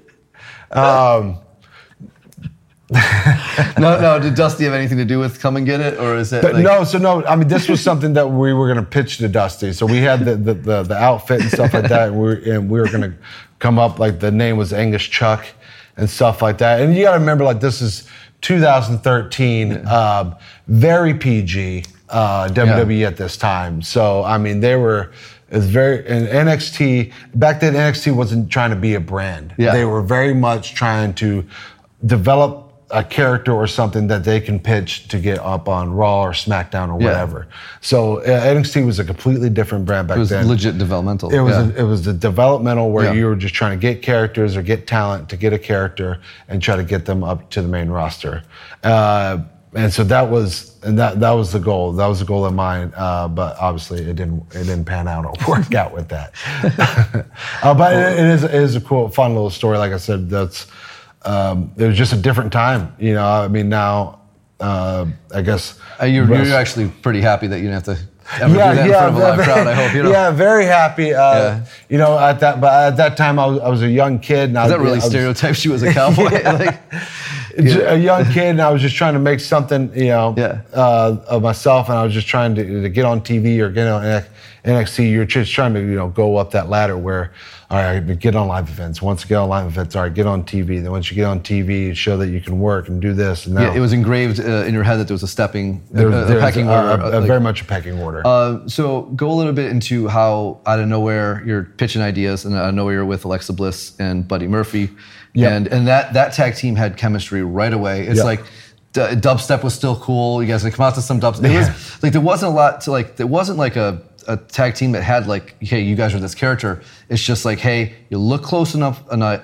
No. Did Dusty have anything to do with Come and Get It, or is it? No. I mean, this was something that we were going to pitch to Dusty. So we had the outfit and stuff like that, and we were going to come up, like, the name was Angus Chuck and stuff like that. And you got to remember, like, this is 2013, very PG. WWE at this time. So, I mean, it was very, and NXT, back then NXT wasn't trying to be a brand. Yeah. They were very much trying to develop a character or something that they can pitch to get up on Raw or SmackDown or whatever. So NXT was a completely different brand back then. It was legit developmental. It was the developmental where you were just trying to get characters or get talent to get a character and try to get them up to the main roster. And so that was the goal. That was the goal of mine. But obviously it didn't pan out or work out with that. But it is a cool, fun little story. Like I said, it was just a different time. You know, I mean, now, I guess. You're actually pretty happy that you didn't have to ever do that in front of a live crowd, I hope. You know? Yeah, very happy. You know, at that time, I was a young kid. And that really stereotypes you as a cowboy? A young kid, and I was just trying to make something, you know, of myself, and I was just trying to get on TV or get on NXT. You're just trying to, you know, go up that ladder where, all right, get on live events. Once you get on live events, all right, get on TV. Then once you get on TV, you show that you can work and do this. And now, it was engraved in your head that there was a pecking order. Very much a pecking order. So go a little bit into how out of nowhere you're pitching ideas, and out of nowhere you're with Alexa Bliss and Buddy Murphy. Yep. And that tag team had chemistry right away. It's like dubstep was still cool. You guys would come out to some dubstep. It was like there wasn't a lot to like. There wasn't like a tag team that had like, hey, you guys are this character. It's just like, hey, you look close enough,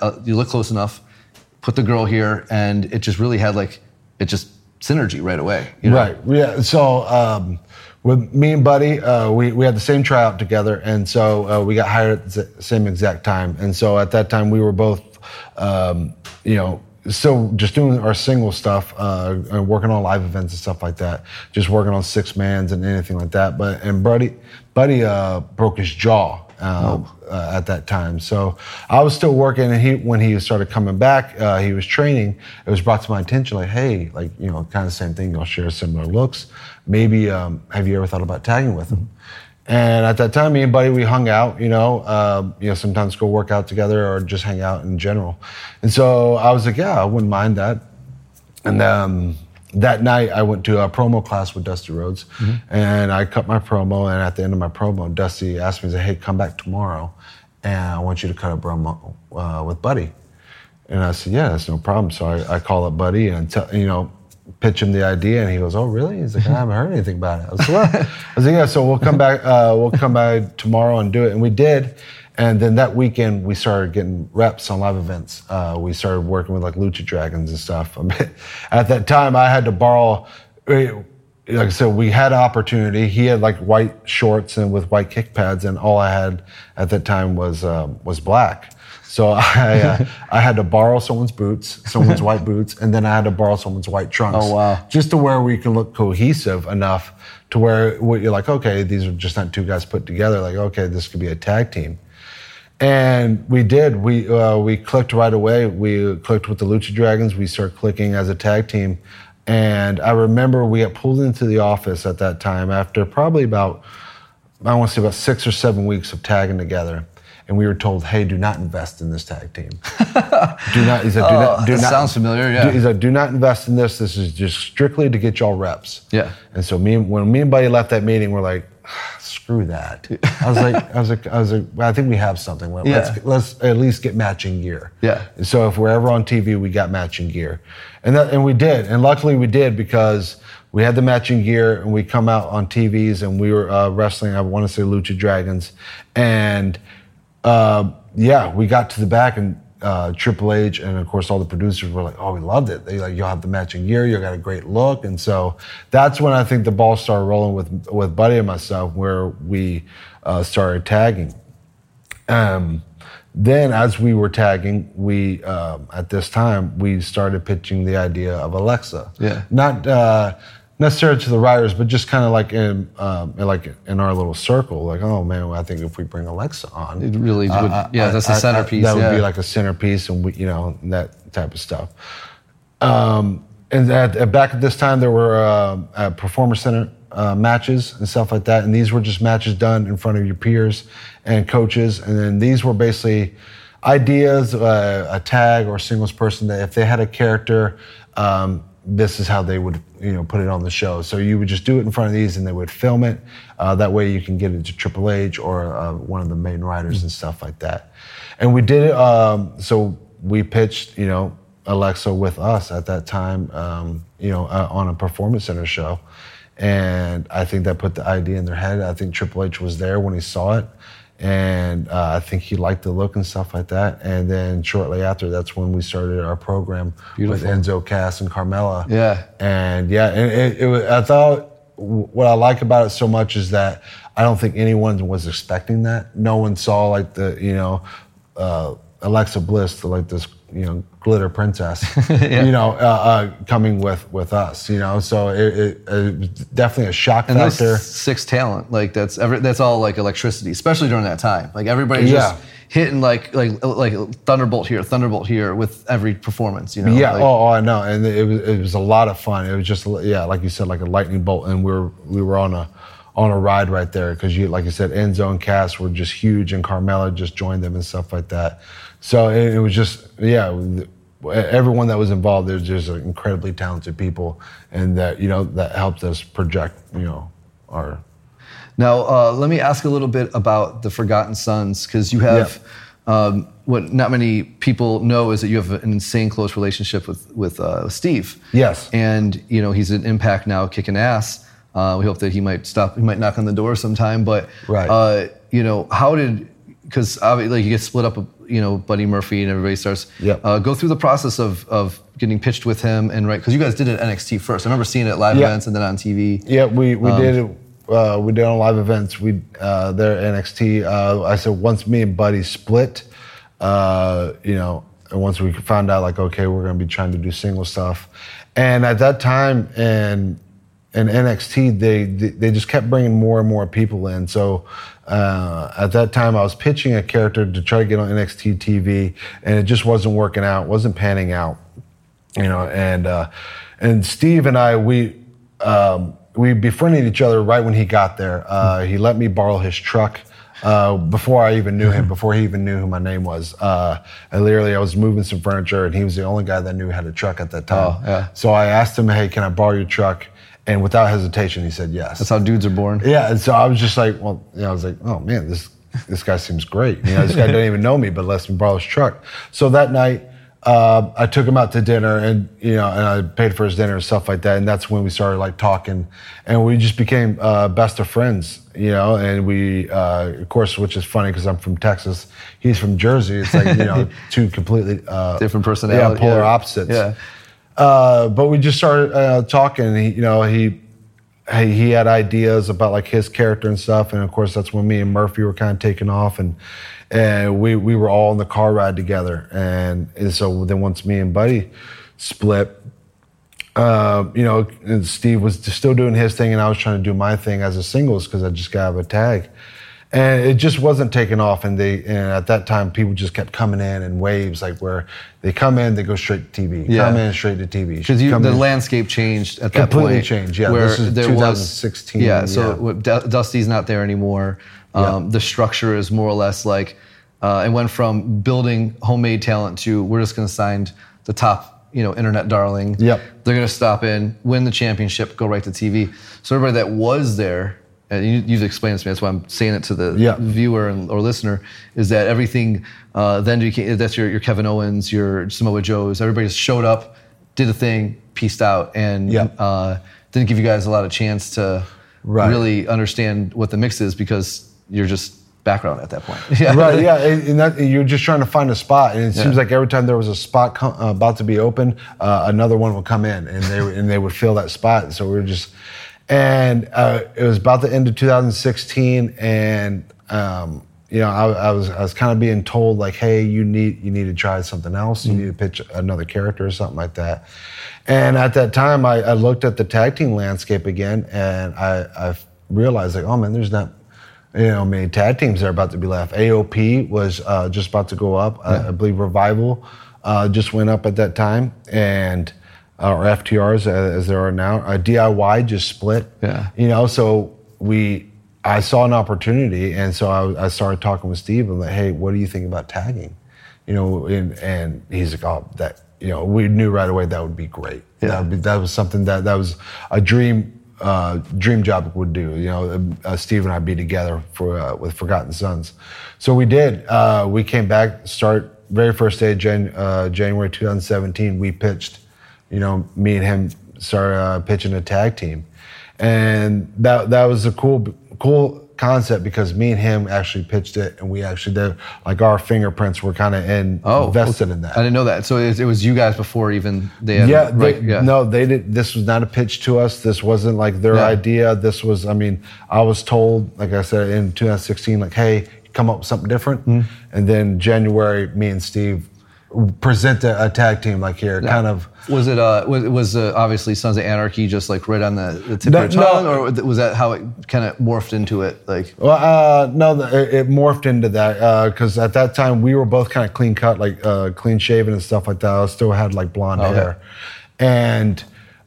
put the girl here, and it just really had like synergy right away. You know? Right. Yeah. So with me and Buddy, we had the same tryout together, and so we got hired at the same exact time. And so at that time, we were both, you know, still just doing our single stuff, and working on live events and stuff like that. Just working on six mans and anything like that. And Buddy broke his jaw at that time. So I was still working, and when he started coming back, he was training. It was brought to my attention, like, hey, like, you know, kind of the same thing. You'll share similar looks. Maybe have you ever thought about tagging with him? And at that time, me and Buddy, we hung out, you know, sometimes go work out together or just hang out in general. And so I was like, yeah, I wouldn't mind that. And that night, I went to a promo class with Dusty Rhodes, and I cut my promo. And at the end of my promo, Dusty asked me, hey, come back tomorrow, and I want you to cut a promo with Buddy. And I said, yeah, that's no problem. So I call up Buddy and pitch him the idea, and he goes, "Oh, really?" He's like, "I haven't heard anything about it." I was like, "What?" I was like, "Yeah, so we'll come back tomorrow and do it." And we did. And then that weekend, we started getting reps on live events. We started working with like Lucha Dragons and stuff. I mean, at that time, I had to borrow. Like I said, we had an opportunity. He had like white shorts and with white kick pads, and all I had at that time was black. So I had to borrow someone's white boots, and then I had to borrow someone's white trunks. Oh, wow. Just to where we can look cohesive enough to where you're like, okay, these are just not two guys put together. Like, okay, this could be a tag team. And we did. We clicked right away. We clicked with the Lucha Dragons. We started clicking as a tag team. And I remember we got pulled into the office at that time after probably about 6 or 7 weeks of tagging together. And we were told, hey, do not invest in this tag team. He said, sounds familiar, yeah. He said, do not invest in this. This is just strictly to get y'all reps. Yeah. And so when me and Buddy left that meeting, we're like, screw that. I was like, well, I think we have something. Let's at least get matching gear. Yeah. And so if we're ever on TV, we got matching gear. And we did. And luckily we did, because we had the matching gear, and we come out on TVs, and we were wrestling, I want to say Lucha Dragons. And we got to the back, and Triple H and of course all the producers were like, "Oh, we loved it. They like, you'll have the matching gear. You got a great look." And so that's when I think the ball started rolling with Buddy and myself, where we started tagging. Then as we were tagging, we at this time we started pitching the idea of Alexa. Yeah. Not necessarily to the writers, but just kind of like in our little circle, like, oh man, I think if we bringAlexa on, it really would. That's the centerpiece. That would be like a centerpiece, and that type of stuff. And back at this time, there were Performance Center matches and stuff like that, and these were just matches done in front of your peers and coaches, and then these were basically ideas, a tag or singles person that if they had a character. this is how they would, put it on the show. So you would just do it in front of these, and they would film it. That way you can get it to Triple H or one of the main writers and stuff like that. And we did it. So we pitched, Alexa with us at that time, on a Performance Center show. And I think that put the idea in their head. I think Triple H was there when he saw it. And I think he liked the look and stuff like that. And then shortly after, that's when we started our program with Enzo, Cass, and Carmella. Yeah. And it was, I thought what I like about it so much is that I don't think anyone was expecting that. No one saw like the, Alexa Bliss, like this, glitter princess, coming with us, So it was definitely a shock factor. And six talent, like that's all like electricity, especially during that time. Like everybody's just hitting like thunderbolt here with every performance, Yeah. I know, and it was a lot of fun. It was just like you said, like a lightning bolt, and we were on a ride right there because like you said, Enzo and Cass were just huge, and Carmella just joined them and stuff like that. So it was just everyone that was involved. There's just incredibly talented people, and that that helped us project our. Now let me ask a little bit about the Forgotten Sons, because you have what not many people know is that you have an insane close relationship with Steve. Yes, and he's at Impact now, kicking ass. We hope that he might knock on the door sometime. But how did, because obviously you get split up, Buddy Murphy and everybody starts go through the process of getting pitched with him, and because you guys did it at NXT first. I remember seeing it at live events and then on TV. Yeah, we did it. We did on live events. We there at NXT. I said once me and Buddy split, and once we found out like, okay, we're going to be trying to do single stuff, and at that time and NXT, they just kept bringing more and more people in. So at that time, I was pitching a character to try to get on NXT TV, and it just wasn't working out, wasn't panning out, And Steve and I, we befriended each other right when he got there. He let me borrow his truck. Before I even knew him, before he even knew who my name was. I was moving some furniture, and he was the only guy that knew had a truck at that time. Oh, yeah. So I asked him, hey, can I borrow your truck? And without hesitation, he said yes. That's how dudes are born. Yeah, and so I was just like, I was like, oh man, this guy seems great. This guy doesn't even know me, but lets me borrow his truck. So that night, I took him out to dinner, and and I paid for his dinner and stuff like that. And that's when we started like talking, and we just became best of friends. And we, of course, which is funny because I'm from Texas, he's from Jersey. It's like two completely different personalities, polar opposites. Yeah. But we just started talking. And he had ideas about like his character and stuff, and of course that's when me and Murphy were kind of taking off, and we were all in the car ride together. And so then once me and Buddy split, and Steve was still doing his thing, and I was trying to do my thing as a singles because I just got out of a tag. And it just wasn't taking off, and at that time people just kept coming in waves, like where they come in, they go straight to TV, come in straight to TV. Because the landscape changed at that point. Completely changed, yeah. Where this is 2016. So Dusty's not there anymore. The structure is more or less like, it went from building homemade talent to we're just going to sign the top, internet darling. Yep. They're going to stop in, win the championship, go right to TV. So everybody that was there, and you've explained this to me, that's why I'm saying it to the viewer or listener, is that everything then became, that's your Kevin Owens, your Samoa Joes, everybody just showed up, did a thing, peaced out, and didn't give you guys a lot of chance to really understand what the mix is because you're just background at that point. And you're just trying to find a spot, and it seems like every time there was a spot about to be open, another one would come in, and they would fill that spot. So we were just... And it was about the end of 2016, and I was kind of being told like, hey, you need to try something else. You need to pitch another character or something like that. And at that time, I looked at the tag team landscape again, and I realized like, oh man, there's not many tag teams that are about to be left. AOP was just about to go up. I believe Revival just went up at that time, and. Or FTRs as there are now. DIY just split. Yeah. So I saw an opportunity, and so I started talking with Steve. I'm like, hey, what do you think about tagging? And he's like, oh, we knew right away that would be great. Yeah. That was something that was a dream job would do. Steve and I be together with Forgotten Sons. So we did. We came back, very first day, January 2017, we pitched, me and him started pitching a tag team. And that was a cool concept because me and him actually pitched it, and we actually did, like, our fingerprints were kind of invested in that. I didn't know that. So it was you guys before even they had No, they did. This was not a pitch to us. This wasn't like their idea. This was, I was told, like I said, in 2016, like, hey, come up with something different. And then January, me and Steve present a tag team, like, here, kind of. Was it was obviously Sons of Anarchy just like right on the tip of your tongue, or was that how it kind of morphed into it? Like, no, it morphed into that because at that time we were both kind of clean cut, like clean shaven and stuff like that. I still had like blonde hair, and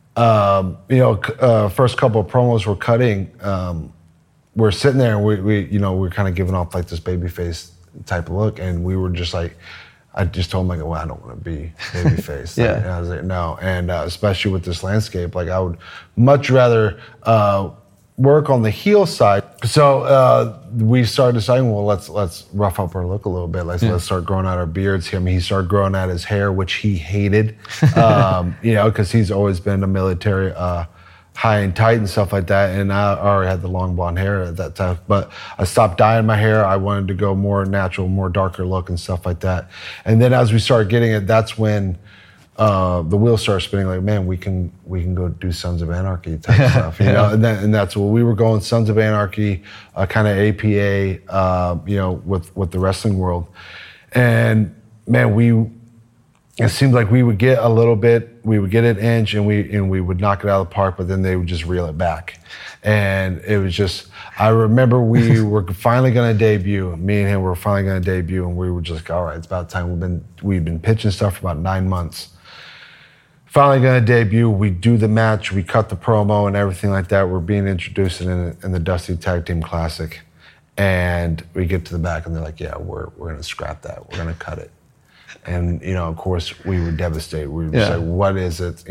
first couple of promos we're cutting, we're sitting there and we're kind of giving off like this baby face type of look, and we were just like. I just told him, like, well, I don't want to be babyface. And I was like, no. And especially with this landscape, like, I would much rather work on the heel side. So we started deciding, well, let's rough up our look a little bit. Let's start growing out our beards. He started growing out his hair, which he hated, because he's always been a military high and tight and stuff like that, and I already had the long blonde hair at that time. But I stopped dyeing my hair. I wanted to go more natural, more darker look and stuff like that. And then as we started getting it, that's when the wheels started spinning. Like, man, we can go do Sons of Anarchy type stuff, And that's what we were going. Sons of Anarchy, kind of APA, with the wrestling world. And man, it seemed like we would get a little bit, we would get an inch, and we would knock it out of the park, but then they would just reel it back. And it was just, I remember we were finally going to debut. Me and him were finally going to debut, and we were just like, all right, it's about time. We've been pitching stuff for about 9 months. Finally going to debut. We do the match, we cut the promo and everything like that. We're being introduced in the Dusty Tag Team Classic. And we get to the back, and they're like, yeah, we're going to scrap that. We're going to cut it. And, of course, we were devastated. We were just like, what is it?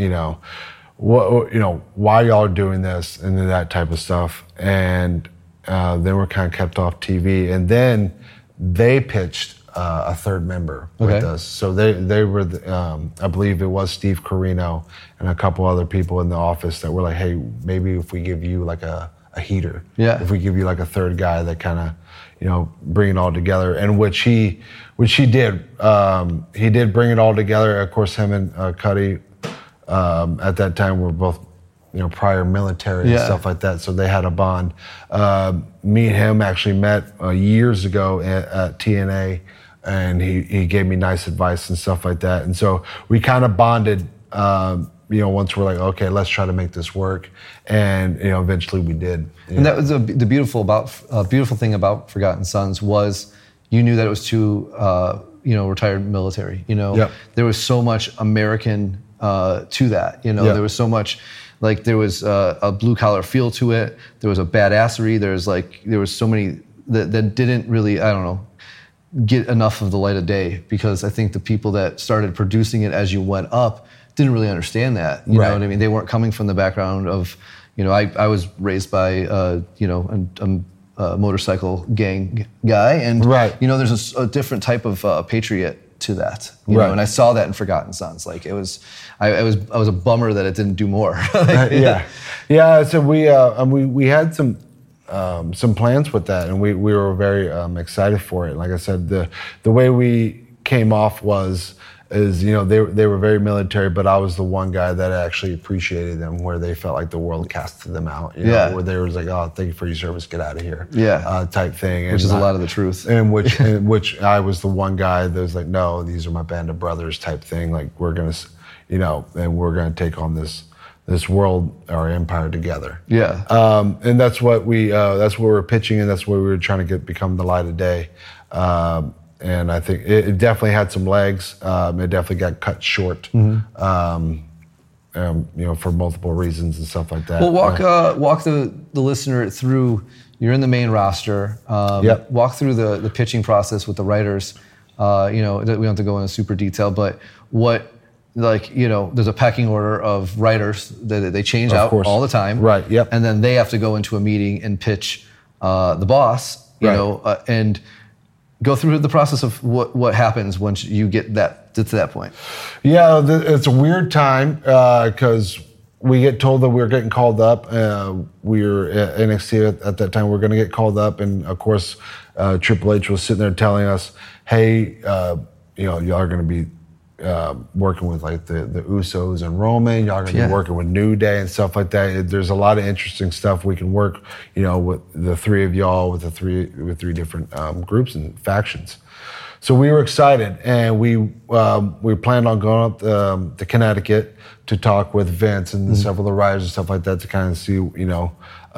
Why y'all are doing this and that type of stuff. And then we're kind of kept off TV. And then they pitched a third member with us. So they were, I believe it was Steve Corino and a couple other people in the office that were like, hey, maybe if we give you like a heater, if we give you like a third guy that kind of, bring it all together, and which he did. He did bring it all together. Of course, him and Cuddy at that time were both, prior military and stuff like that. So they had a bond. Me and him actually met years ago at TNA, and he gave me nice advice and stuff like that. And so we kind of bonded. Once we're like, okay, let's try to make this work, and eventually we did. And that was the beautiful thing about Forgotten Sons was you knew that it was to retired military. There was so much American to that. There was so much, like, there was a blue collar feel to it. There was a badassery. There was so many that didn't really, I don't know, get enough of the light of day, because I think the people that started producing it as you went up didn't really understand that. You know what I mean? They weren't coming from the background of, I was raised by, a motorcycle gang guy, and there's a different type of patriot to that. You know, and I saw that in Forgotten Sons. Like, I was a bummer that it didn't do more. So we had some plans with that, and we were very excited for it. Like I said, the way we came off is they were very military, but I was the one guy that actually appreciated them, where they felt like the world casted them out. Where they was like, oh, thank you for your service, get out of here. Type thing. Which is a lot of the truth. And which I was the one guy that was like, no, these are my band of brothers type thing. Like, we're gonna, and we're gonna take on this world, our empire together. And that's what that's what we're pitching, and that's what we were trying to become the light of day. And I think it definitely had some legs. It definitely got cut short, for multiple reasons and stuff like that. Well, walk the listener through. You're in the main roster. Walk through the pitching process with the writers. We don't have to go into super detail, but what like, you know, there's a pecking order of writers that they change Of out course. all the time. Right, yep. And then they have to go into a meeting and pitch the boss, you Right. know, and go through the process of what happens once you get to that point. Yeah, it's a weird time because we get told that we're getting called up. We were at NXT at that time. We're going to get called up, and of course, Triple H was sitting there telling us, "Hey, you know, y'all are going to be working with like the Usos and Roman. Y'all are going to be working with New Day and stuff like that. There's a lot of interesting stuff we can work, you know, with the three of y'all, with three different groups and factions." So we were excited, and we planned on going up to Connecticut to talk with Vince and several of the writers and stuff like that to kind of see, you know,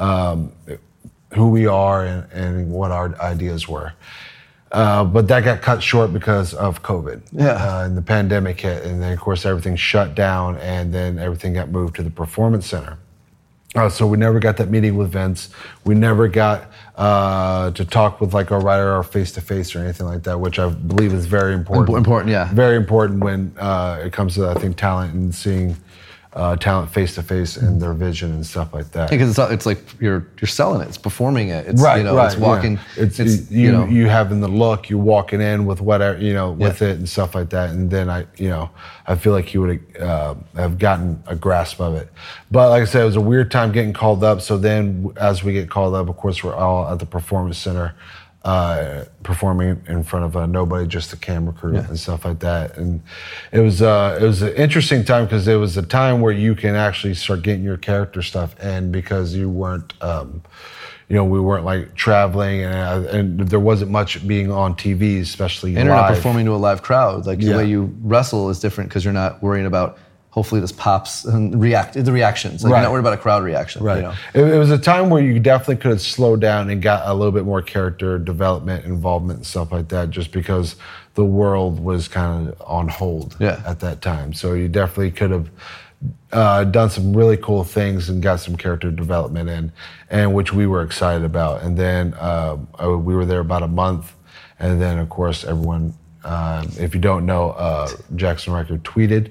who we are and what our ideas were. But that got cut short because of COVID. And the pandemic hit, and then of course everything shut down, and then everything got moved to the Performance Center. So we never got that meeting with Vince. We never got to talk with like our writer or face-to-face or anything like that, which I believe is very important. Important, yeah. Very important when it comes to, I think, talent and seeing talent face-to-face and their vision and stuff like that. Because it's like you're selling it, it's performing it, it's, Right, you know, right, it's walking, yeah. It's you know. you having the look, you're walking in with whatever, you know, with it and stuff like that. And then I feel like he would have gotten a grasp of it. But like I said, it was a weird time getting called up. So then as we get called up, of course, we're all at the Performance Center performing in front of nobody, just the camera crew and stuff like that. And it was an interesting time because it was a time where you can actually start getting your character stuff in, because you weren't, you know, we weren't like traveling, and there wasn't much being on TV, especially And you're not live. performing to a live crowd. Like the way you wrestle is different because you're not worrying about, hopefully this pops and the reactions. Like you're not worried about a crowd reaction. Right. You know? It was a time where you definitely could have slowed down and got a little bit more character development, involvement, and stuff like that, just because the world was kind of on hold at that time. So you definitely could have done some really cool things and got some character development in, and which we were excited about. And then we were there about a month, and then of course everyone, if you don't know, Jackson Ryker tweeted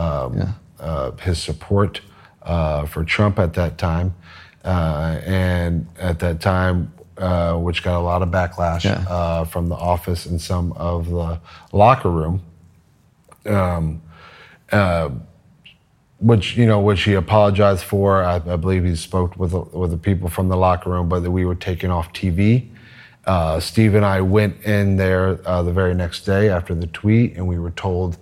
his support for Trump at that time, and at that time, which got a lot of backlash from the office and some of the locker room, which he apologized for. I believe he spoke with the people from the locker room, but that we were taken off TV. Steve and I went in there the very next day after the tweet, and we were told,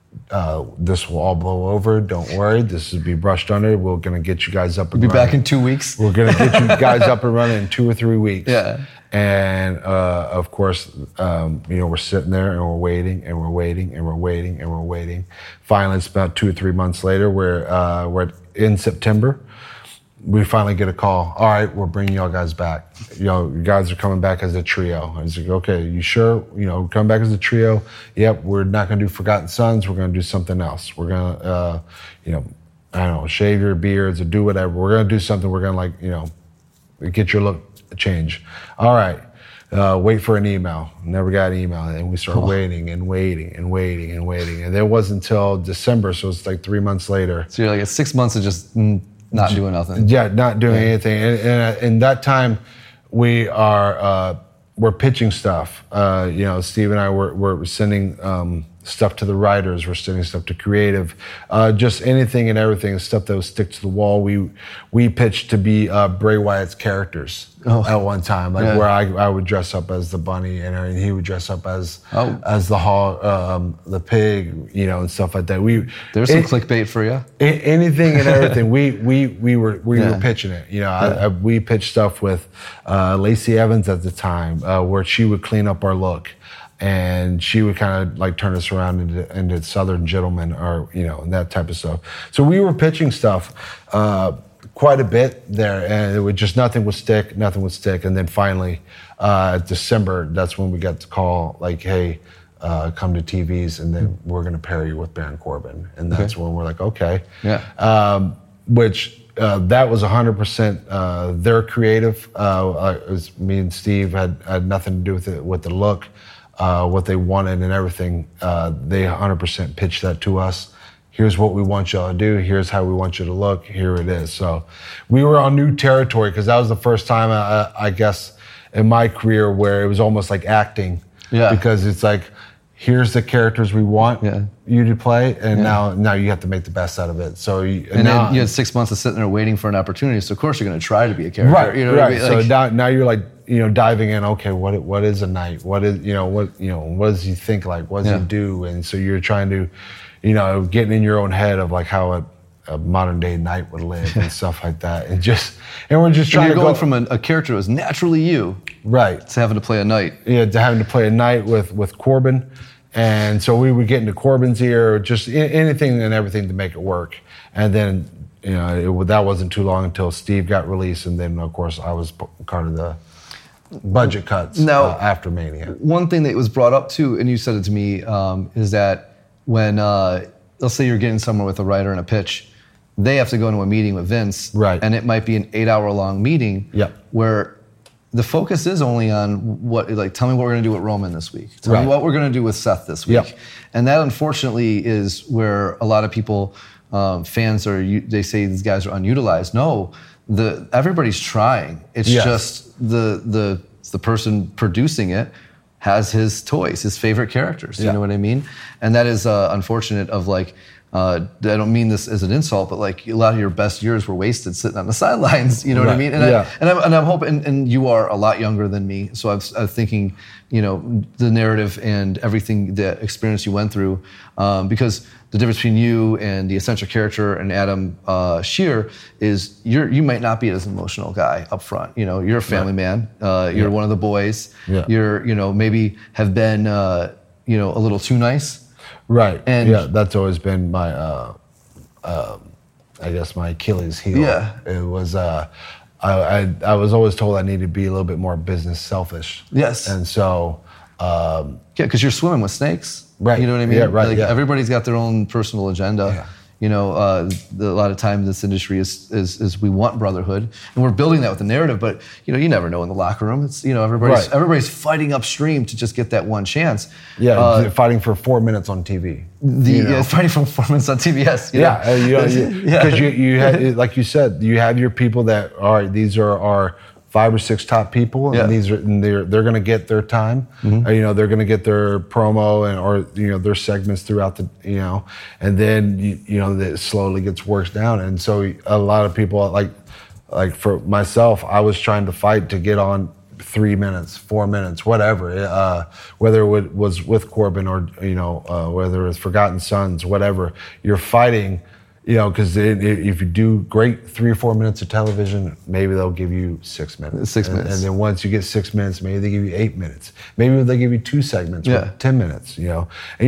this will all blow over. Don't worry. This will be brushed under. We're going to get you guys up and running. Be back in 2 weeks. We're going to get you guys up and running in 2 or 3 weeks. Yeah. And of course, we're sitting there and we're waiting and we're waiting and we're waiting and we're waiting. Finally, it's about 2 or 3 months later. We're in September. We finally get a call. All right, we're bringing y'all guys back. You guys are coming back as a trio. I was like, okay, you sure? Come back as a trio. Yep, we're not going to do Forgotten Sons. We're going to do something else. We're going to, I don't know, shave your beards or do whatever. We're going to do something. We're going to get your look change. All right, wait for an email. Never got an email. And we started waiting and waiting and waiting and waiting. And it wasn't until December, so it's like 3 months later. So you're like, it's 6 months of just not doing nothing. Yeah, not doing anything. And in that time, we're pitching stuff. Steve and I were sending stuff to the writers. We're sending stuff to creative. Just anything and everything, stuff that would stick to the wall. We pitched to be Bray Wyatt's characters at one time, where I would dress up as the bunny and he would dress up as the hog, the pig, and stuff like that. There's some clickbait for you. Anything and everything. We were pitching it. We pitched stuff with Lacey Evans at the time, where she would clean up our look. And she would kind of like turn us around into Southern gentlemen, or and that type of stuff. So we were pitching stuff quite a bit there, and it would just nothing would stick. And then finally, December, that's when we got the call, like, hey, come to TVs, and then we're going to pair you with Baron Corbin, and that's when we're like, okay, which. That was 100% their creative. It was me and Steve had nothing to do with it, with the look, what they wanted and everything. They 100% pitched that to us, Here's what we want y'all to do. Here's how we want you to look. Here it is. So we were on new territory because that was the first time, I guess, in my career where it was almost like acting. Yeah. Because it's like, here's the characters we want you to play, and now you have to make the best out of it. So then you had 6 months of sitting there waiting for an opportunity. So of course you're going to try to be a character. Right. You know right. what I mean? So now you're like, diving in. Okay, what is a knight? What is what does he think like? What does he do? And so you're trying to, getting in your own head of like how a modern day knight would live and stuff like that, and we're just trying to go from a character that was naturally you, right, to having to play a knight. Yeah, to having to play a knight with Corbin, and so we would get into Corbin's ear, just anything and everything to make it work, and then that wasn't too long until Steve got released, and then of course I was part of the budget cuts after Mania. One thing that was brought up too, and you said it to me, is that when let's say you're getting somewhere with a writer and a pitch, they have to go into a meeting with Vince, right? And it might be an 8-hour-long meeting, where the focus is only on tell me what we're going to do with Roman this week. Tell me what we're going to do with Seth this week. And that unfortunately is where a lot of people, fans they say these guys are unutilized. No, everybody's trying. It's just the person producing it has his toys, his favorite characters. You know what I mean? And that is unfortunate. I don't mean this as an insult, but like a lot of your best years were wasted sitting on the sidelines. You know what I mean? And I'm hoping, and you are a lot younger than me, so I was thinking, the narrative and everything, the experience you went through, because the difference between you and the eccentric character and Adam Shear is you might not be as an emotional guy up front. You're a family man. You're one of the boys. You're maybe have been a little too nice. Right, and that's always been my, I guess my Achilles heel. Yeah, it was. I was always told I needed to be a little bit more business selfish. Yes, and so. Because you're swimming with snakes. Right. You know what I mean? Yeah, right. Everybody's got their own personal agenda. Yeah. A lot of time in this industry is we want brotherhood, and we're building that with the narrative. But you never know in the locker room. It's everybody's fighting upstream to just get that one chance. Yeah, fighting for 4 minutes on TV. Fighting for 4 minutes on TBS. Because you had, like you said, you have your people that these are our 5 or 6 top people, and they're going to get their time. Mm-hmm. They're going to get their promo or their segments throughout the and then it slowly gets worked down. And so a lot of people like for myself, I was trying to fight to get on 3 minutes, 4 minutes, whatever. Whether it was with Corbin or whether it's Forgotten Sons, whatever. You're fighting. Because if you do great 3 or 4 minutes of television, maybe they'll give you 6 minutes. 6 minutes. And then once you get 6 minutes, maybe they give you 8 minutes. Maybe they give you 2 segments with 10 minutes, And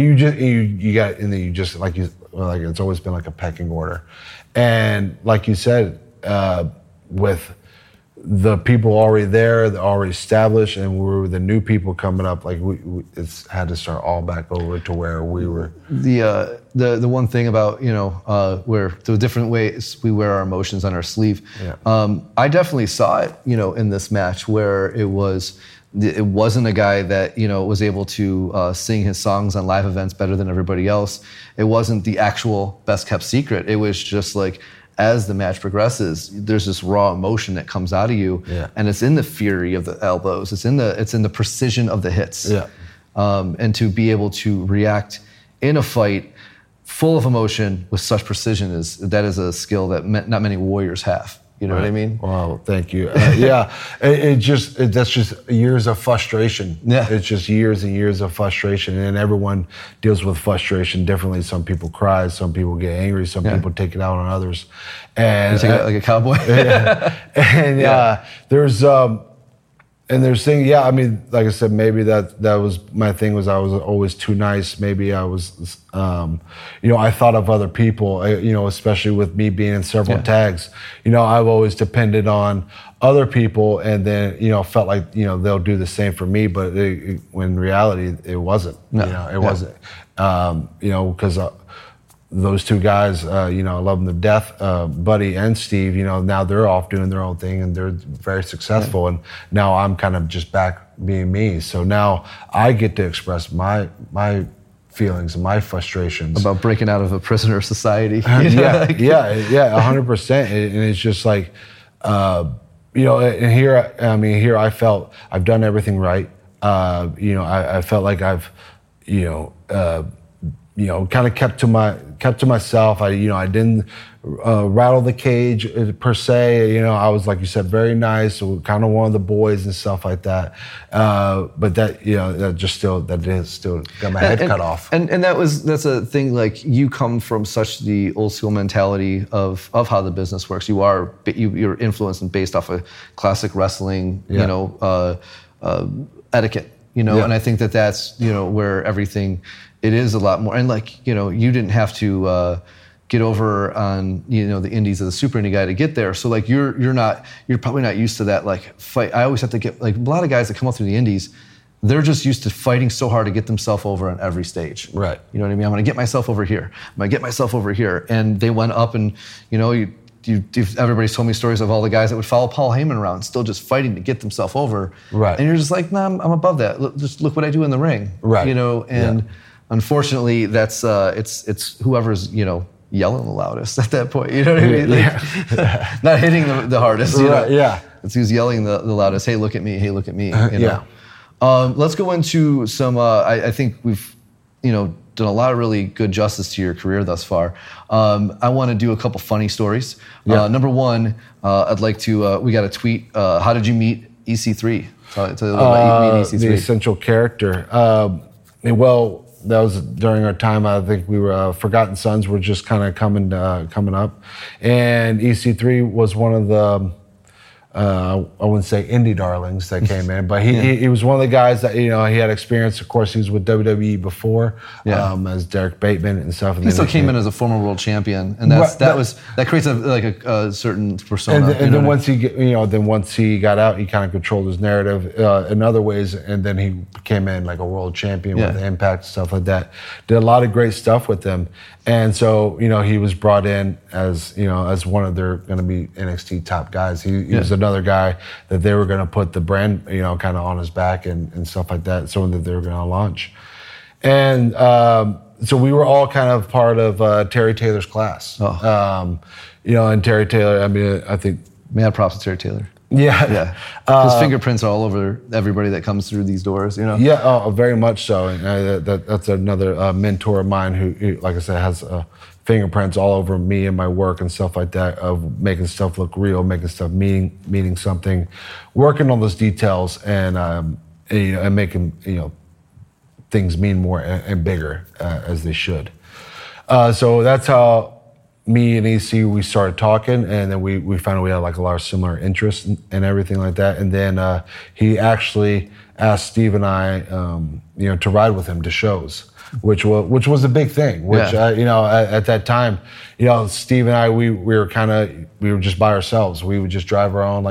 you just like it's always been like a pecking order. And like you said, with the people already there, they're already established, and we were the new people coming up. Like it's had to start all back over to where we were. The one thing about where the different ways we wear our emotions on our sleeve. Yeah. I definitely saw it in this match where it wasn't a guy that was able to sing his songs on live events better than everybody else. It wasn't the actual best kept secret. It was just like, as the match progresses, there's this raw emotion that comes out of you, and it's in the fury of the elbows. It's in the precision of the hits, and to be able to react in a fight full of emotion with such precision is a skill that not many warriors have. You know what I mean? Wow, thank you. That's just years of frustration. Yeah, it's just years and years of frustration, and everyone deals with frustration differently. Some people cry, some people get angry, some people take it out on others. And you take it out like a cowboy. There's things. I mean, like I said, maybe that was my thing. Was I was always too nice. Maybe I was, I thought of other people. Especially with me being in several tags. I've always depended on other people, and then felt like they'll do the same for me. But when in reality, it wasn't. It wasn't. Because. Those 2 guys, I love them to death. Buddy and Steve, now they're off doing their own thing and they're very successful. And now I'm kind of just back being me. So now I get to express my feelings and my frustrations about breaking out of a prisoner society. Yeah, 100%. And it's just like, and here I felt I've done everything right. I felt like I've, kind of kept to myself. I didn't rattle the cage per se. I was, like you said, very nice, kind of one of the boys and stuff like that. But that is still got my head cut off. And that's a thing. Like, you come from such the old school mentality of how the business works. You're influenced and based off of classic wrestling, etiquette. And I think that's where everything. It is a lot more, and you didn't have to get over on the indies of the super indie guy to get there. So you're probably not used to that fight. I always have to get a lot of guys that come up through the indies. They're just used to fighting so hard to get themselves over on every stage. Right. You know what I mean? I'm going to get myself over here. I'm going to get myself over here. And they went up, and everybody's told me stories of all the guys that would follow Paul Heyman around, still just fighting to get themselves over. Right. And you're just like, nah, I'm above that. Just look what I do in the ring. Right. Unfortunately, that's it's whoever's yelling the loudest at that point. You know what I mean? Not hitting the hardest. Right. Yeah. It's who's yelling the loudest. Hey, look at me. Hey, look at me. Let's go into some. I think we've done a lot of really good justice to your career thus far. I want to do a couple funny stories. Yeah. Number one, I'd like to. We got a tweet. How did you meet EC3? Tell a little about meeting EC3. The essential character. That was during our time. I think we were Forgotten Sons were just kind of coming up, and EC3 was one of the I wouldn't say indie darlings that came in, but he was one of the guys that he had experience. Of course, he was with WWE before as Derek Bateman and stuff. And he still came in as a former world champion, and that creates a certain persona. And then once he got out, he kind of controlled his narrative in other ways, and then he came in like a world champion with Impact and stuff like that. Did a lot of great stuff with them, and so he was brought in as one of their going to be NXT top guys. He was another guy that they were going to put the brand, kind of on his back and stuff like that, someone that they were going to launch. And so we were all kind of part of Terry Taylor's class. And Terry Taylor, I think... Mad props to Terry Taylor. Yeah. His fingerprints are all over everybody that comes through these doors, Yeah, very much so. And that's another mentor of mine who, like I said, has... fingerprints all over me and my work and stuff like that, of making stuff look real, making stuff meaning something, working on those details and making things mean more and bigger as they should. So that's how me and EC, we started talking, and then we found out we had like a lot of similar interests and everything like that. And then he actually asked Steve and I, to ride with him to shows. Which was a big thing. At that time, Steve and I, we were just by ourselves. We would just drive around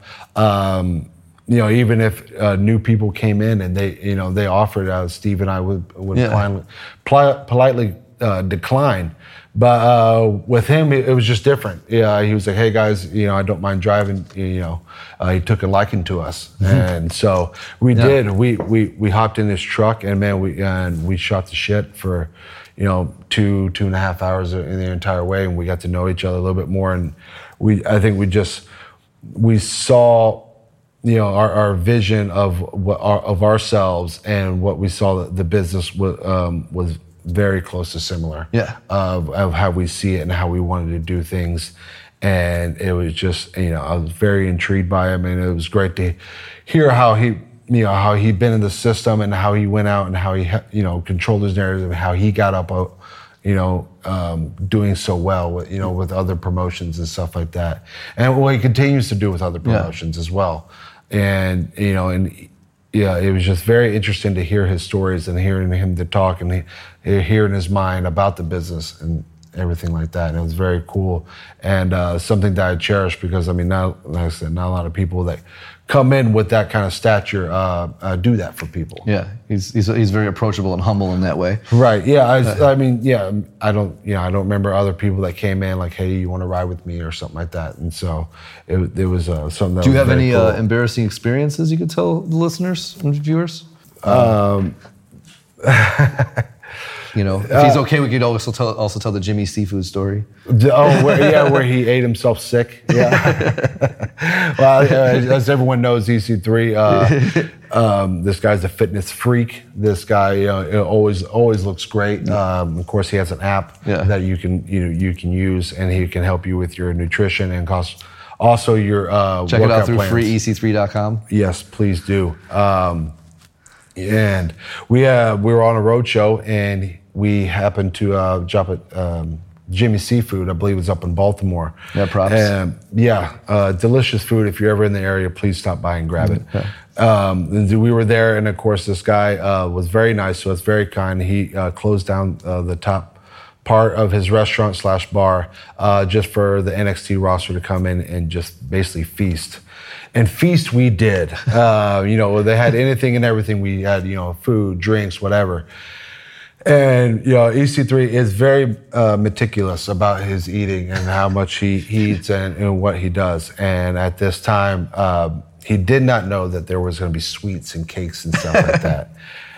even if new people came in and they offered, Steve and I would politely decline. But with him, it was just different. Yeah, he was like, "Hey guys, I don't mind driving." He took a liking to us, and so we did. We hopped in his truck, and we shot the shit for 2.5 hours in the entire way, and we got to know each other a little bit more. And I think we saw our vision of ourselves and what we saw the business was very close to similar of how we see it and how we wanted to do things. And it was just, I was very intrigued by him, and it was great to hear how he'd been in the system and how he went out and how he, controlled his narrative and how he got up, doing so well with other promotions and stuff like that. And what he continues to do with other promotions as well. And, it was just very interesting to hear his stories and hearing him to talk and hearing his mind about the business and everything like that. And it was very cool and something that I cherish because, now, like I said, not a lot of people that come in with that kind of stature do that for people. Yeah, he's very approachable and humble in that way. Right. Yeah. I don't remember other people that came in like, "Hey, you want to ride with me?" or something like that. And so it was something that. Do you have any cool. Embarrassing experiences you could tell the listeners and viewers? You know, if he's okay, we could also tell the Jimmy Seafood story. Where he ate himself sick. Yeah. Well, as everyone knows, EC3. This guy's a fitness freak. This guy always looks great. Of course, he has an app that you can use, and he can help you with your nutrition and also your check it out through plans. freeec3.com. Yes, please do. And we were on a road show, and we happened to drop at Jimmy Seafood. I believe it's up in Baltimore. Yeah, props. Delicious food. If you're ever in the area, please stop by and grab it. Okay. We were there, and of course, this guy was very nice to us, very kind. He closed down the top part of his restaurant/bar just for the NXT roster to come in and just basically feast. And feast we did. They had anything and everything. We had, food, drinks, whatever. And, EC3 is very meticulous about his eating and how much he eats and what he does. And at this time, he did not know that there was going to be sweets and cakes and stuff like that.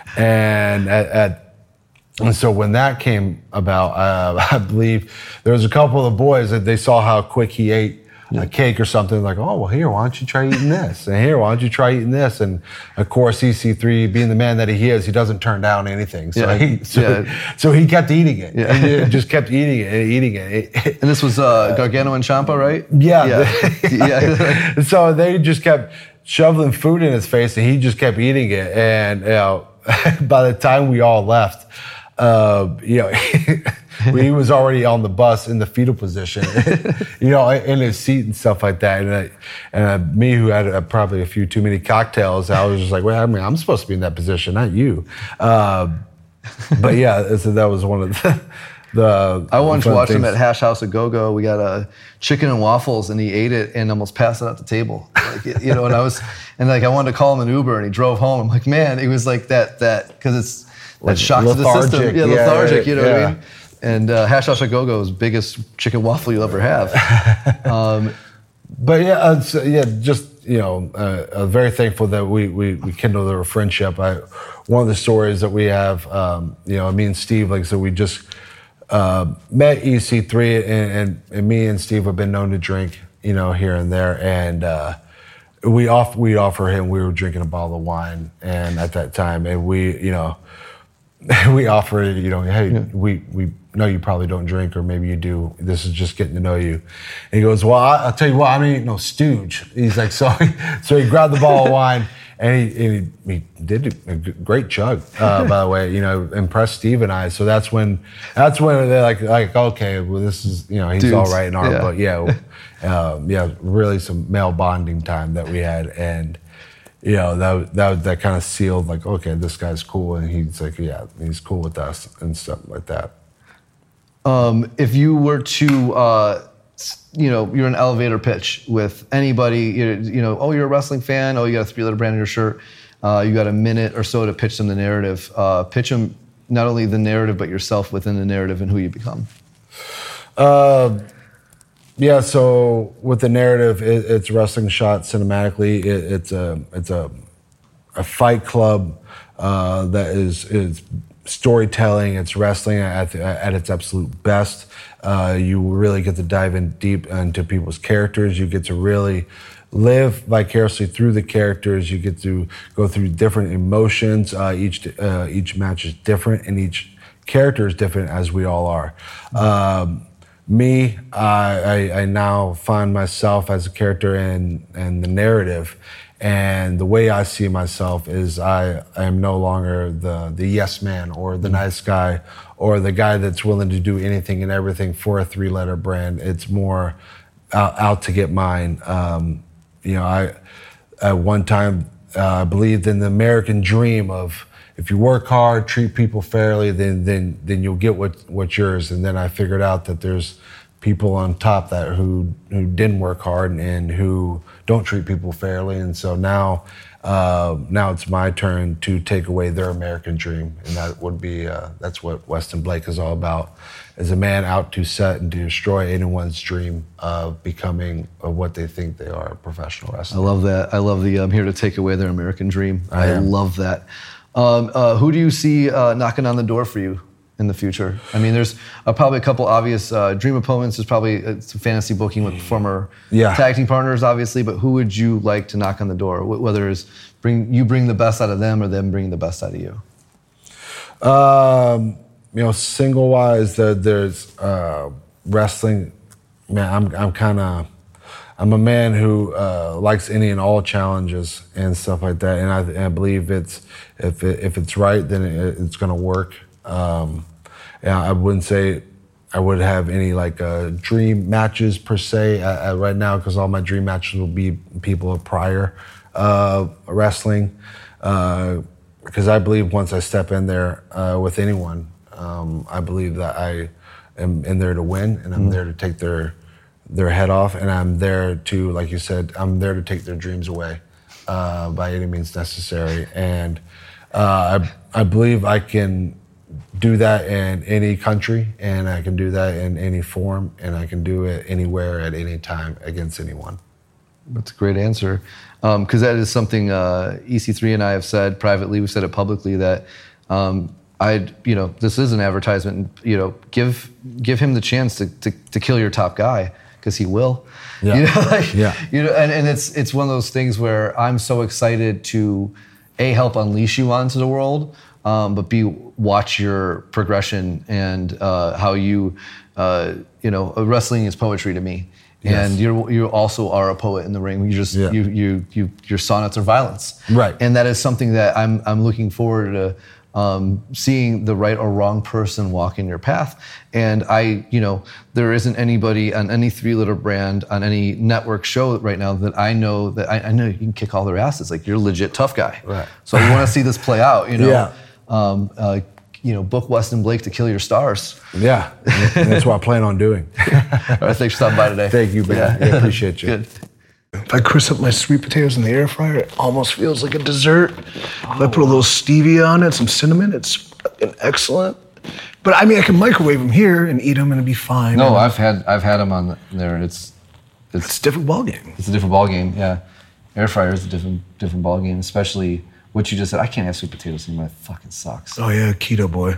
And so when that came about, I believe there was a couple of the boys that they saw how quick he ate a cake or something, like, oh, well, here, why don't you try eating this? And here, why don't you try eating this? And of course, EC3, being the man that he is, he doesn't turn down anything. So he kept eating it. Yeah. He just kept eating it and eating it. And this was Gargano and Ciampa, right? Yeah. So they just kept shoveling food in his face, and he just kept eating it. And by the time we all left, he was already on the bus in the fetal position, in his seat and stuff like that. And me, who had probably a few too many cocktails, I was just like, well, I mean, I'm supposed to be in that position, not you. But yeah, so that was one of the I once watched him at Hash House at Go-Go. We got a chicken and waffles, and he ate it and almost passed it out the table. And I wanted to call him an Uber, and he drove home. I'm like, man, it was like that because it's that shock to the system. Yeah, lethargic, what I mean? And Hash House at Go-Go is the biggest chicken waffle you'll ever have. But very thankful that we kindled our friendship. One of the stories that we have, me and Steve, like I said, we just met EC3, and me and Steve have been known to drink, here and there, and we'd offer him. We were drinking a bottle of wine, and at that time, and we offered, hey, we know you probably don't drink, or maybe you do. This is just getting to know you. And he goes, well, I'll tell you what, I ain't no stooge. He's like, so he grabbed the bottle of wine, and he did a great chug, by the way, impressed Steve and I. So that's when they're like, okay, well, this is, he's dudes. All right in our book. Really some male bonding time that we had. And, that kind of sealed, like, okay, this guy's cool. And he's like, yeah, he's cool with us and stuff like that. If you were to, you're an elevator pitch with anybody, you're a wrestling fan, you got a 3-letter brand on your shirt, you got a minute or so to pitch them the narrative. Pitch them not only the narrative, but yourself within the narrative and who you become. So with the narrative, it's wrestling shot cinematically. It's a fight club that is storytelling. It's wrestling at its absolute best. You really get to dive in deep into people's characters. You get to really live vicariously through the characters. You get to go through different emotions. Each match is different, and each character is different, as we all are. I now find myself as a character in the narrative, and the way I see myself is I am no longer the yes man or the nice guy or the guy that's willing to do anything and everything for a 3-letter brand. It's more out to get mine. I at one time believed in the American dream of, if you work hard, treat people fairly, then you'll get what's yours. And then I figured out that there's people on top that who didn't work hard and who don't treat people fairly. And so now it's my turn to take away their American dream, and that would be that's what Weston Blake is all about, is a man out to set and to destroy anyone's dream of becoming what they think they are, a professional wrestler. I love that. I love the I'm here to take away their American dream. I love that. Who do you see knocking on the door for you in the future? I mean, there's probably a couple obvious dream opponents. There's probably it's fantasy booking with former tag team partners, obviously. But who would you like to knock on the door? Whether it's bring the best out of them or them bring the best out of you. Single wise, there's wrestling. Man, I'm a man who likes any and all challenges and stuff like that, and I believe if it's right, then it's gonna work. I wouldn't say I would have any dream matches per se right now, because all my dream matches will be people of prior wrestling. Because I believe once I step in there with anyone, I believe that I am in there to win, and I'm there to take their head off, and I'm there to, like you said, I'm there to take their dreams away by any means necessary. And I believe I can do that in any country, and I can do that in any form, and I can do it anywhere at any time against anyone. That's a great answer, because that is something EC3 and I have said privately. We've said it publicly that this is an advertisement. Give him the chance to kill your top guy, because he will. Yeah. And it's one of those things where I'm so excited to help unleash you onto the world, but watch your progression and how you wrestling is poetry to me. Yes. And you also are a poet in the ring. Your sonnets are violence, right? And that is something that I'm looking forward to seeing the right or wrong person walk in your path. And there isn't anybody on any three-letter brand on any network show right now that I know you can kick all their asses. Like, you're a legit tough guy. Right. So I want to see this play out. Book Weston Blake to kill your stars. Yeah, and that's what I plan on doing. All right, thanks for stopping by today. Thank you, man. Yeah, appreciate you. Good. If I crisp up my sweet potatoes in the air fryer, it almost feels like a dessert. If I put a little stevia on it, some cinnamon, it's fucking excellent. But I mean, I can microwave them here and eat them and it'd be fine. No, I've had them on there, and it's a different ballgame. It's a different ballgame, yeah. Air fryer is a different ballgame, especially what you just said. I can't have sweet potatoes anymore. It fucking sucks. Oh yeah, keto boy.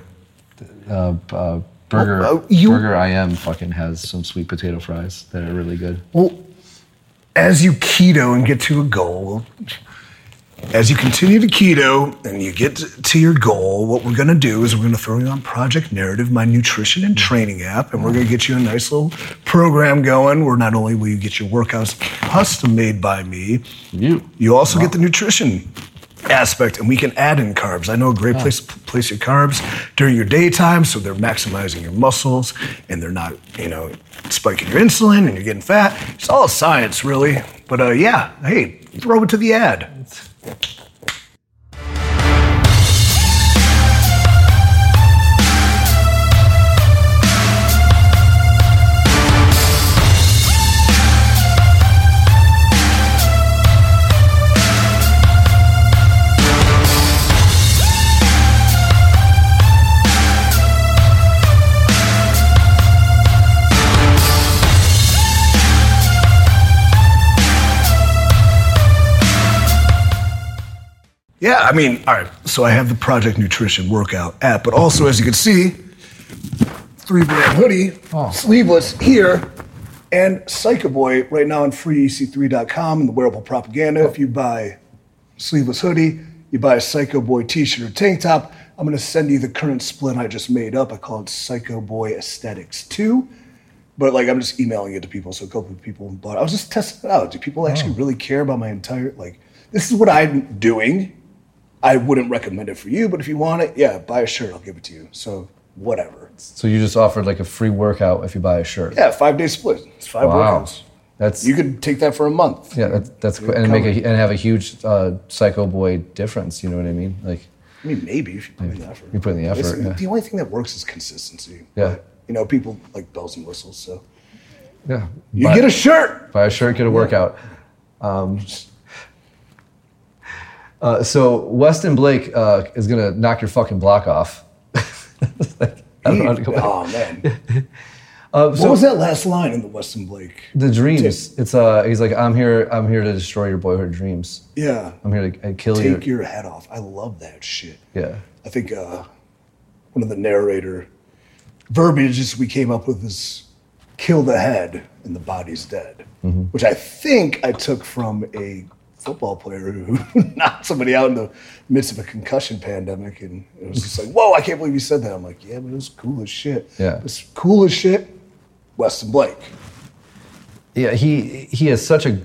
Burger IM fucking has some sweet potato fries that are really good. Well, as you keto and get to a goal, as you continue to keto and you get to your goal, what we're gonna do is we're gonna throw you on Project Narrative, my nutrition and training app, and we're gonna get you a nice little program going where not only will you get your workouts custom made by me, you also get the nutrition aspect, and we can add in carbs. I know a great place to place your carbs during your daytime, so they're maximizing your muscles and they're not, spiking your insulin and you're getting fat. It's all science, really. But hey, throw it to the ad. Yeah, I mean, all right, so I have the Project Nutrition workout app, but also, as you can see, 3-brand hoodie, sleeveless here, and Psycho Boy right now on freec3.com and the Wearable Propaganda. If you buy sleeveless hoodie, you buy a Psycho Boy t-shirt or tank top, I'm gonna send you the current split I just made up. I call it Psycho Boy Aesthetics 2. But I'm just emailing it to people, so a couple of people bought it. I was just testing it out. Do people actually really care about my entire, this is what I'm doing. I wouldn't recommend it for you, but if you want it, buy a shirt, I'll give it to you. So whatever. So you just offered a free workout if you buy a shirt? Yeah, 5-day split. It's 5 workouts. You could take that for a month. Yeah, that's cool. And have a huge Psycho Boy difference. You know what I mean? Maybe if you put in the effort. You put in the effort. Listen, the only thing that works is consistency. Yeah. But, people like bells and whistles, so. Yeah. You get a shirt. Buy a shirt, get a workout. So Weston Blake is gonna knock your fucking block off. I don't know how to go back. Oh man. What was that last line in the Weston Blake? The dreams. It's he's like, I'm here to destroy your boyhood dreams. Yeah. I'm here to kill you. Take your head off. I love that shit. Yeah. I think one of the narrator verbiages we came up with is kill the head and the body's dead, which I think I took from a football player who knocked somebody out in the midst of a concussion pandemic. And it was just like, whoa, I can't believe you said that. I'm like, yeah, but it was cool as shit. Yeah. It's cool as shit, Weston Blake. Yeah, he has such a,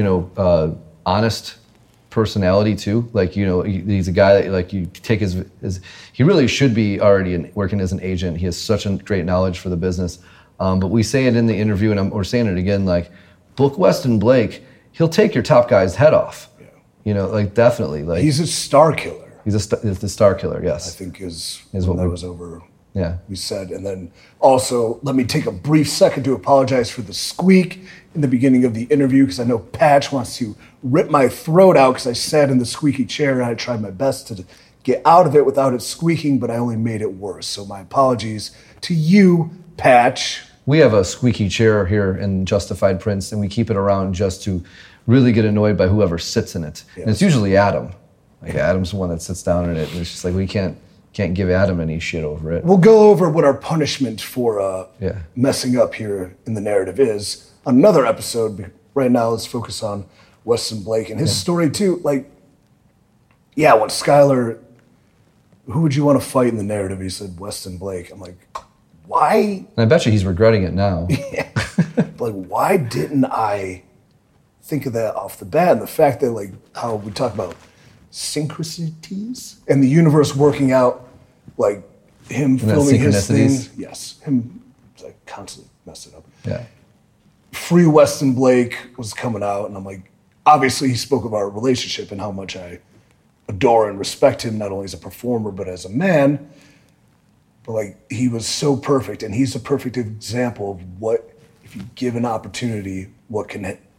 honest personality too. Like, he's a guy that, like, you take his he really should be already working as an agent. He has such a great knowledge for the business. But we say it in the interview, and we're saying it again, like, book Weston Blake, he'll take your top guy's head off. Yeah. Definitely. Like, he's a star killer. He's the star killer, yes. I think is what that was over. Yeah. We said, and then also let me take a brief second to apologize for the squeak in the beginning of the interview, because I know Patch wants to rip my throat out because I sat in the squeaky chair and I tried my best to get out of it without it squeaking, but I only made it worse. So my apologies to you, Patch. We have a squeaky chair here in Justified Prince, and we keep it around just to really get annoyed by whoever sits in it. Yes. And it's usually Adam. Like, Adam's the one that sits down in it, and it's just like, we can't give Adam any shit over it. We'll go over what our punishment for messing up here in the narrative is. Another episode. Right now, let's focus on Weston Blake and his story too. Like, yeah, when Skyler, who would you want to fight in the narrative? He said Weston Blake. I'm like, why? And I bet you he's regretting it now. Yeah. Like, why didn't I think of that off the bat? And the fact that, like, how we talk about synchronicities and the universe working out, like him filming his thing. Yes, him like constantly messing up. Yeah. Free Weston Blake was coming out, and I'm like, obviously he spoke of our relationship and how much I adore and respect him, not only as a performer, but as a man. But, like, he was so perfect, and he's a perfect example of what, if you give an opportunity, what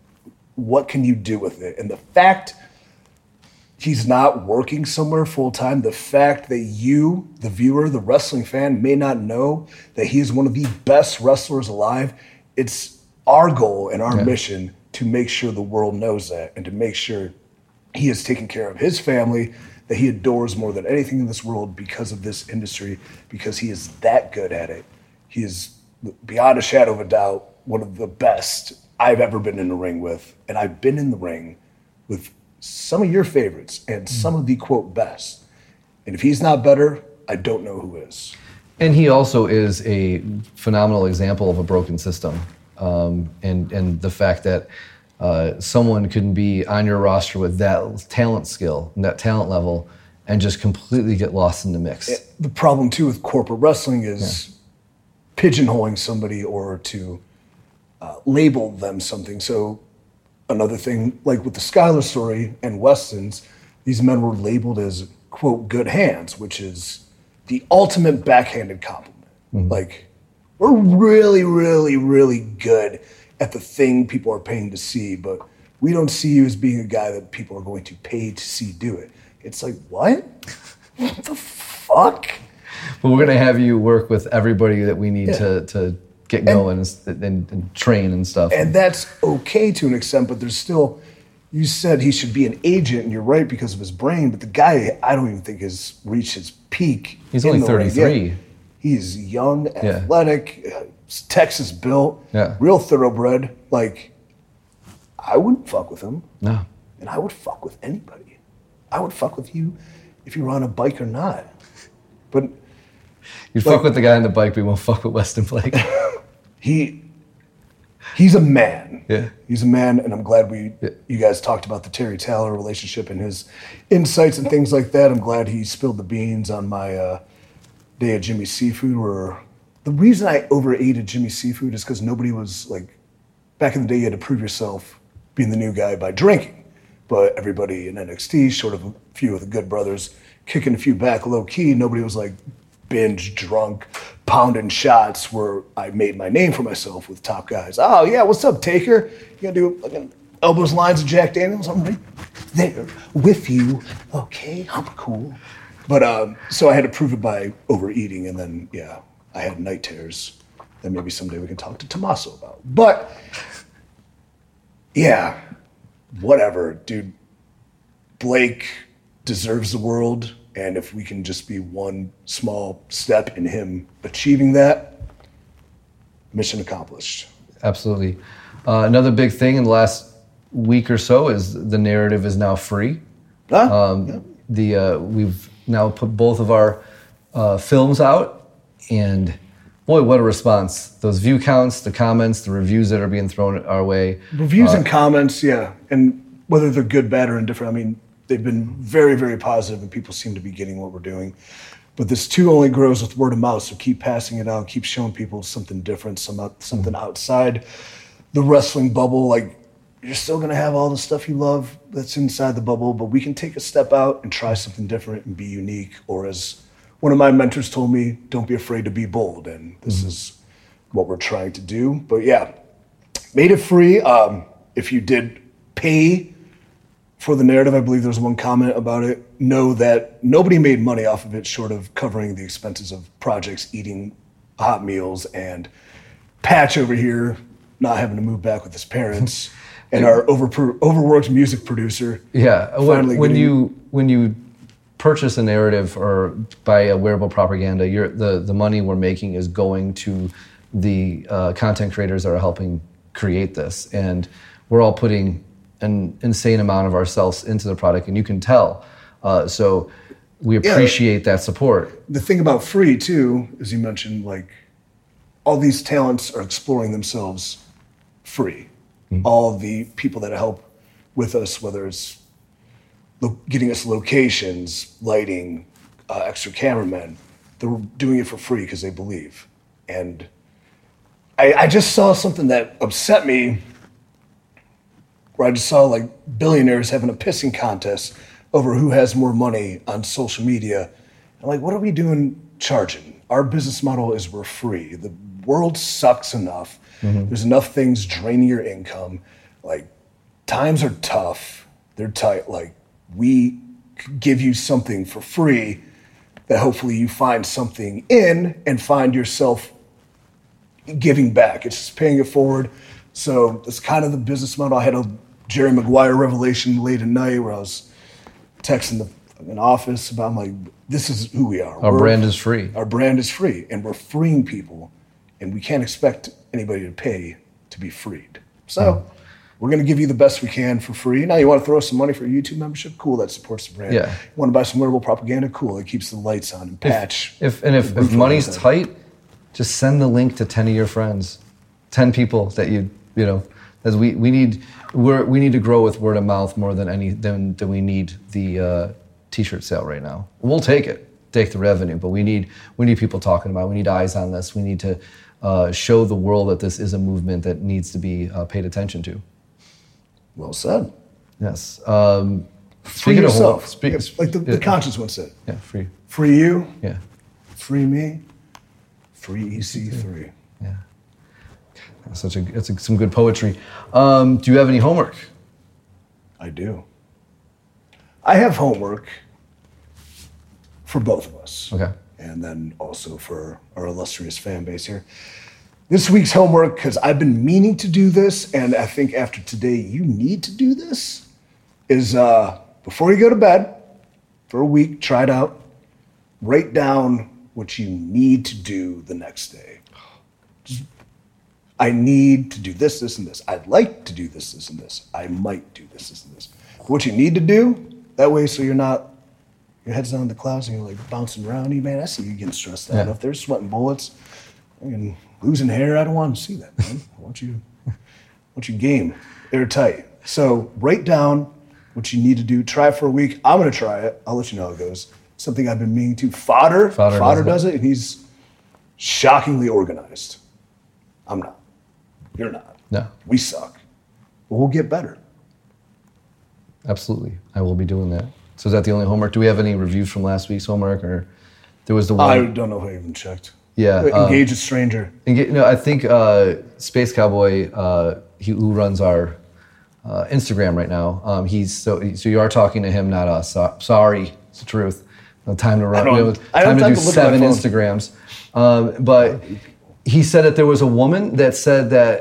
can you do with it? And the fact he's not working somewhere full time, the fact that you, the viewer, the wrestling fan, may not know that he is one of the best wrestlers alive, it's our goal and our mission to make sure the world knows that, and to make sure he is taking care of his family, that he adores more than anything in this world because of this industry, because he is that good at it. He is, beyond a shadow of a doubt, one of the best I've ever been in the ring with. And I've been in the ring with some of your favorites and some of the, quote, best. And if he's not better, I don't know who is. And he also is a phenomenal example of a broken system. And the fact that someone can be on your roster with that talent skill and that talent level and just completely get lost in the mix. The problem, too, with corporate wrestling is pigeonholing somebody or to label them something. So another thing, like with the Skyler story and Weston's, these men were labeled as, quote, good hands, which is the ultimate backhanded compliment. Mm-hmm. Like, we're really, really, really good at the thing people are paying to see, but we don't see you as being a guy that people are going to pay to see do it. It's like, what? What the fuck? But we're going to have you work with everybody that we need to get going and train and stuff. And that's okay to an extent, but there's still, you said he should be an agent, and you're right because of his brain, but the guy, I don't even think has reached his peak. He's only 33. He's young, athletic, Texas built, real thoroughbred. Like, I wouldn't fuck with him. No. And I would fuck with anybody. I would fuck with you if you were on a bike or not. But you'd fuck with the guy on the bike, but you won't fuck with Weston Blake. He's a man. Yeah. He's a man, and I'm glad you guys talked about the Terry Taylor relationship and his insights and things like that. I'm glad he spilled the beans on my day at Jimmy Seafood, where the reason I overate at Jimmy Seafood is because nobody was, like, back in the day you had to prove yourself being the new guy by drinking. But everybody in NXT, short of a few of the Good Brothers, kicking a few back low key, nobody was like binge drunk, pounding shots where I made my name for myself with top guys. Oh yeah, what's up, Taker? You gonna do like elbows lines of Jack Daniels? I'm right there with you. Okay, I'm cool. But so I had to prove it by overeating, and then I had night terrors that maybe someday we can talk to Tommaso about. But whatever, dude. Blake deserves the world, And if we can just be one small step in him achieving that, mission accomplished. Absolutely. Another big thing in the last week or so is the narrative is now free. We've now put both of our films out, and boy, what a response. Those view counts, the comments, the reviews that are being thrown our way. Reviews and comments, yeah. And whether they're good, bad, or indifferent, I mean, they've been very, very positive, and people seem to be getting what we're doing. But this too only grows with word of mouth, so keep passing it out, keep showing people something different, something outside the wrestling bubble. Like, you're still going to have all the stuff you love that's inside the bubble, but we can take a step out and try something different and be unique. Or as one of my mentors told me, don't be afraid to be bold. And this is what we're trying to do. But yeah, made it free. If you did pay for the narrative, I believe there's one comment about it, know that nobody made money off of it short of covering the expenses of projects, eating hot meals, and Patch over here not having to move back with his parents, and our overworked music producer. Yeah, when you purchase a narrative or buy a wearable propaganda, the money we're making is going to the content creators that are helping create this, and we're all putting an insane amount of ourselves into the product, and you can tell. So we appreciate that support. The thing about free too, as you mentioned, like all these talents are exploring themselves free. All the people that help with us, whether it's getting us locations, lighting, extra cameramen, they're doing it for free because they believe. And I just saw something that upset me, where I just saw like billionaires having a pissing contest over who has more money on social media. I'm like, what are we doing charging? Our business model is we're free. The world sucks enough. There's enough things draining your income. Like, times are tough. They're tight. Like, we give you something for free that hopefully you find something in and find yourself giving back. It's just paying it forward. So that's kind of the business model. I had a Jerry Maguire revelation late at night where I was texting an office about, I'm like, this is who we are. Our brand is free. Our brand is free, and we're freeing people, and we can't expect anybody to pay to be freed. So we're going to give you the best we can for free. Now, you want to throw us some money for a YouTube membership? Cool, that supports the brand. Yeah. You want to buy some wearable propaganda? Cool, it keeps the lights on. And Patch. If money's tight, just send the link to 10 of your friends, 10 people that you know. As we need to grow with word of mouth more than we need the T-shirt sale right now. We'll take the revenue, but we need people talking about it. We need eyes on this. We need to show the world that this is a movement that needs to be paid attention to. Well said. Yes. Free yourself. Like the conscious one said. Yeah, free. Free you. Yeah. Free me. Free EC3. Yeah. That's some good poetry. Do you have any homework? I do. I have homework for both of us. Okay. And then also for our illustrious fan base here. This week's homework, because I've been meaning to do this, and I think after today you need to do this, is before you go to bed, for a week, try it out, write down what you need to do the next day. I need to do this, this, and this. I'd like to do this, this, and this. I might do this, this, and this. What you need to do, that way so you're not, your head's down in the clouds and you're like bouncing around. Man, I see you getting stressed out. Yeah. If they're sweating bullets and losing hair, I don't want to see that, man. I want you game, airtight. So write down what you need to do. Try it for a week. I'm going to try it. I'll let you know how it goes. Something I've been meaning to. Fodder does it, and he's shockingly organized. I'm not. You're not. No. We suck. But we'll get better. Absolutely. I will be doing that. So is that the only homework? Do we have any reviews from last week's homework? Or there was the one? I don't know if I even checked. Yeah. Engage a stranger. I think Space Cowboy, who runs our Instagram right now, so you are talking to him, not us. Sorry, it's the truth. No time to run. Time to do 7 Instagrams. But he said that there was a woman that said that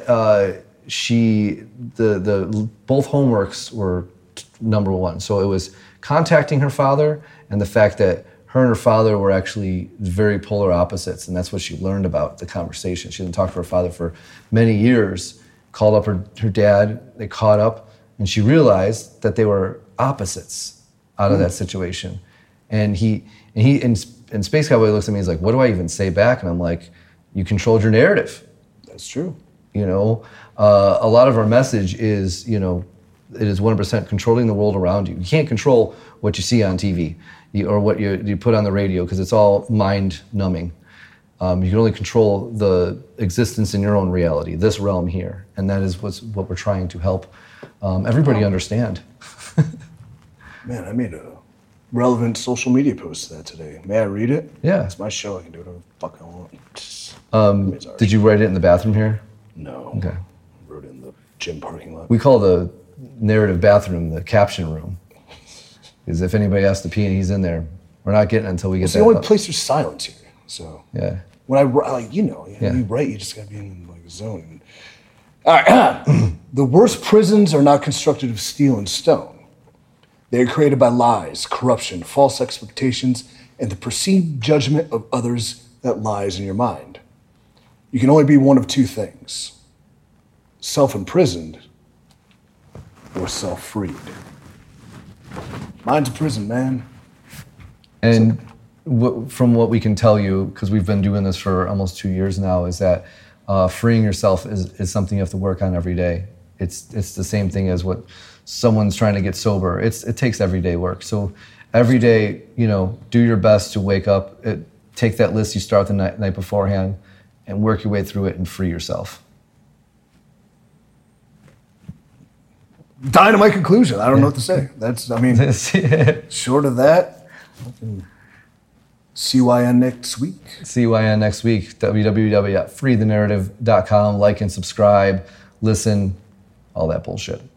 both homeworks were number one. So it was contacting her father and the fact that her and her father were actually very polar opposites, and that's what she learned about the conversation. She didn't talk to her father for many years, called up her dad, they caught up, and she realized that they were opposites out of that situation. And Space Cowboy looks at me, he's like, what do I even say back? And I'm like, you controlled your narrative. That's true. You know, a lot of our message is, you know, it is 100% controlling the world around you. You can't control what you see on TV or what you put on the radio because it's all mind-numbing. You can only control the existence in your own reality, this realm here. And that is what we're trying to help everybody understand. Man, I made a relevant social media post to that today. May I read it? Yeah. It's my show. I can do whatever the fuck I want. Did you write it in the bathroom here? No. Okay. I wrote it in the gym parking lot. We call the narrative bathroom the caption room. Because if anybody has to pee and he's in there, we're not getting it until we get It's that the only up. place there's silence here. So Yeah. when I write, like, you know, Yeah. you write, you just gotta be in like a zone. All right. The worst prisons are not constructed of steel and stone. They are created by lies, corruption, false expectations, and the perceived judgment of others that lies in your mind. You can only be one of two things: self-imprisoned or self-freed. Mine's a prison, man. And from what we can tell you, because we've been doing this for almost 2 years now, is that freeing yourself is something you have to work on every day. It's the same thing as what someone's trying to get sober. It takes everyday work. So every day, you know, do your best to wake up, take that list you start the night beforehand, and work your way through it and free yourself. Dynamite conclusion. I don't know what to say. That's, I mean, short of that, CYN next week. CYN next week, www.freethenarrative.com. Like and subscribe, listen, all that bullshit.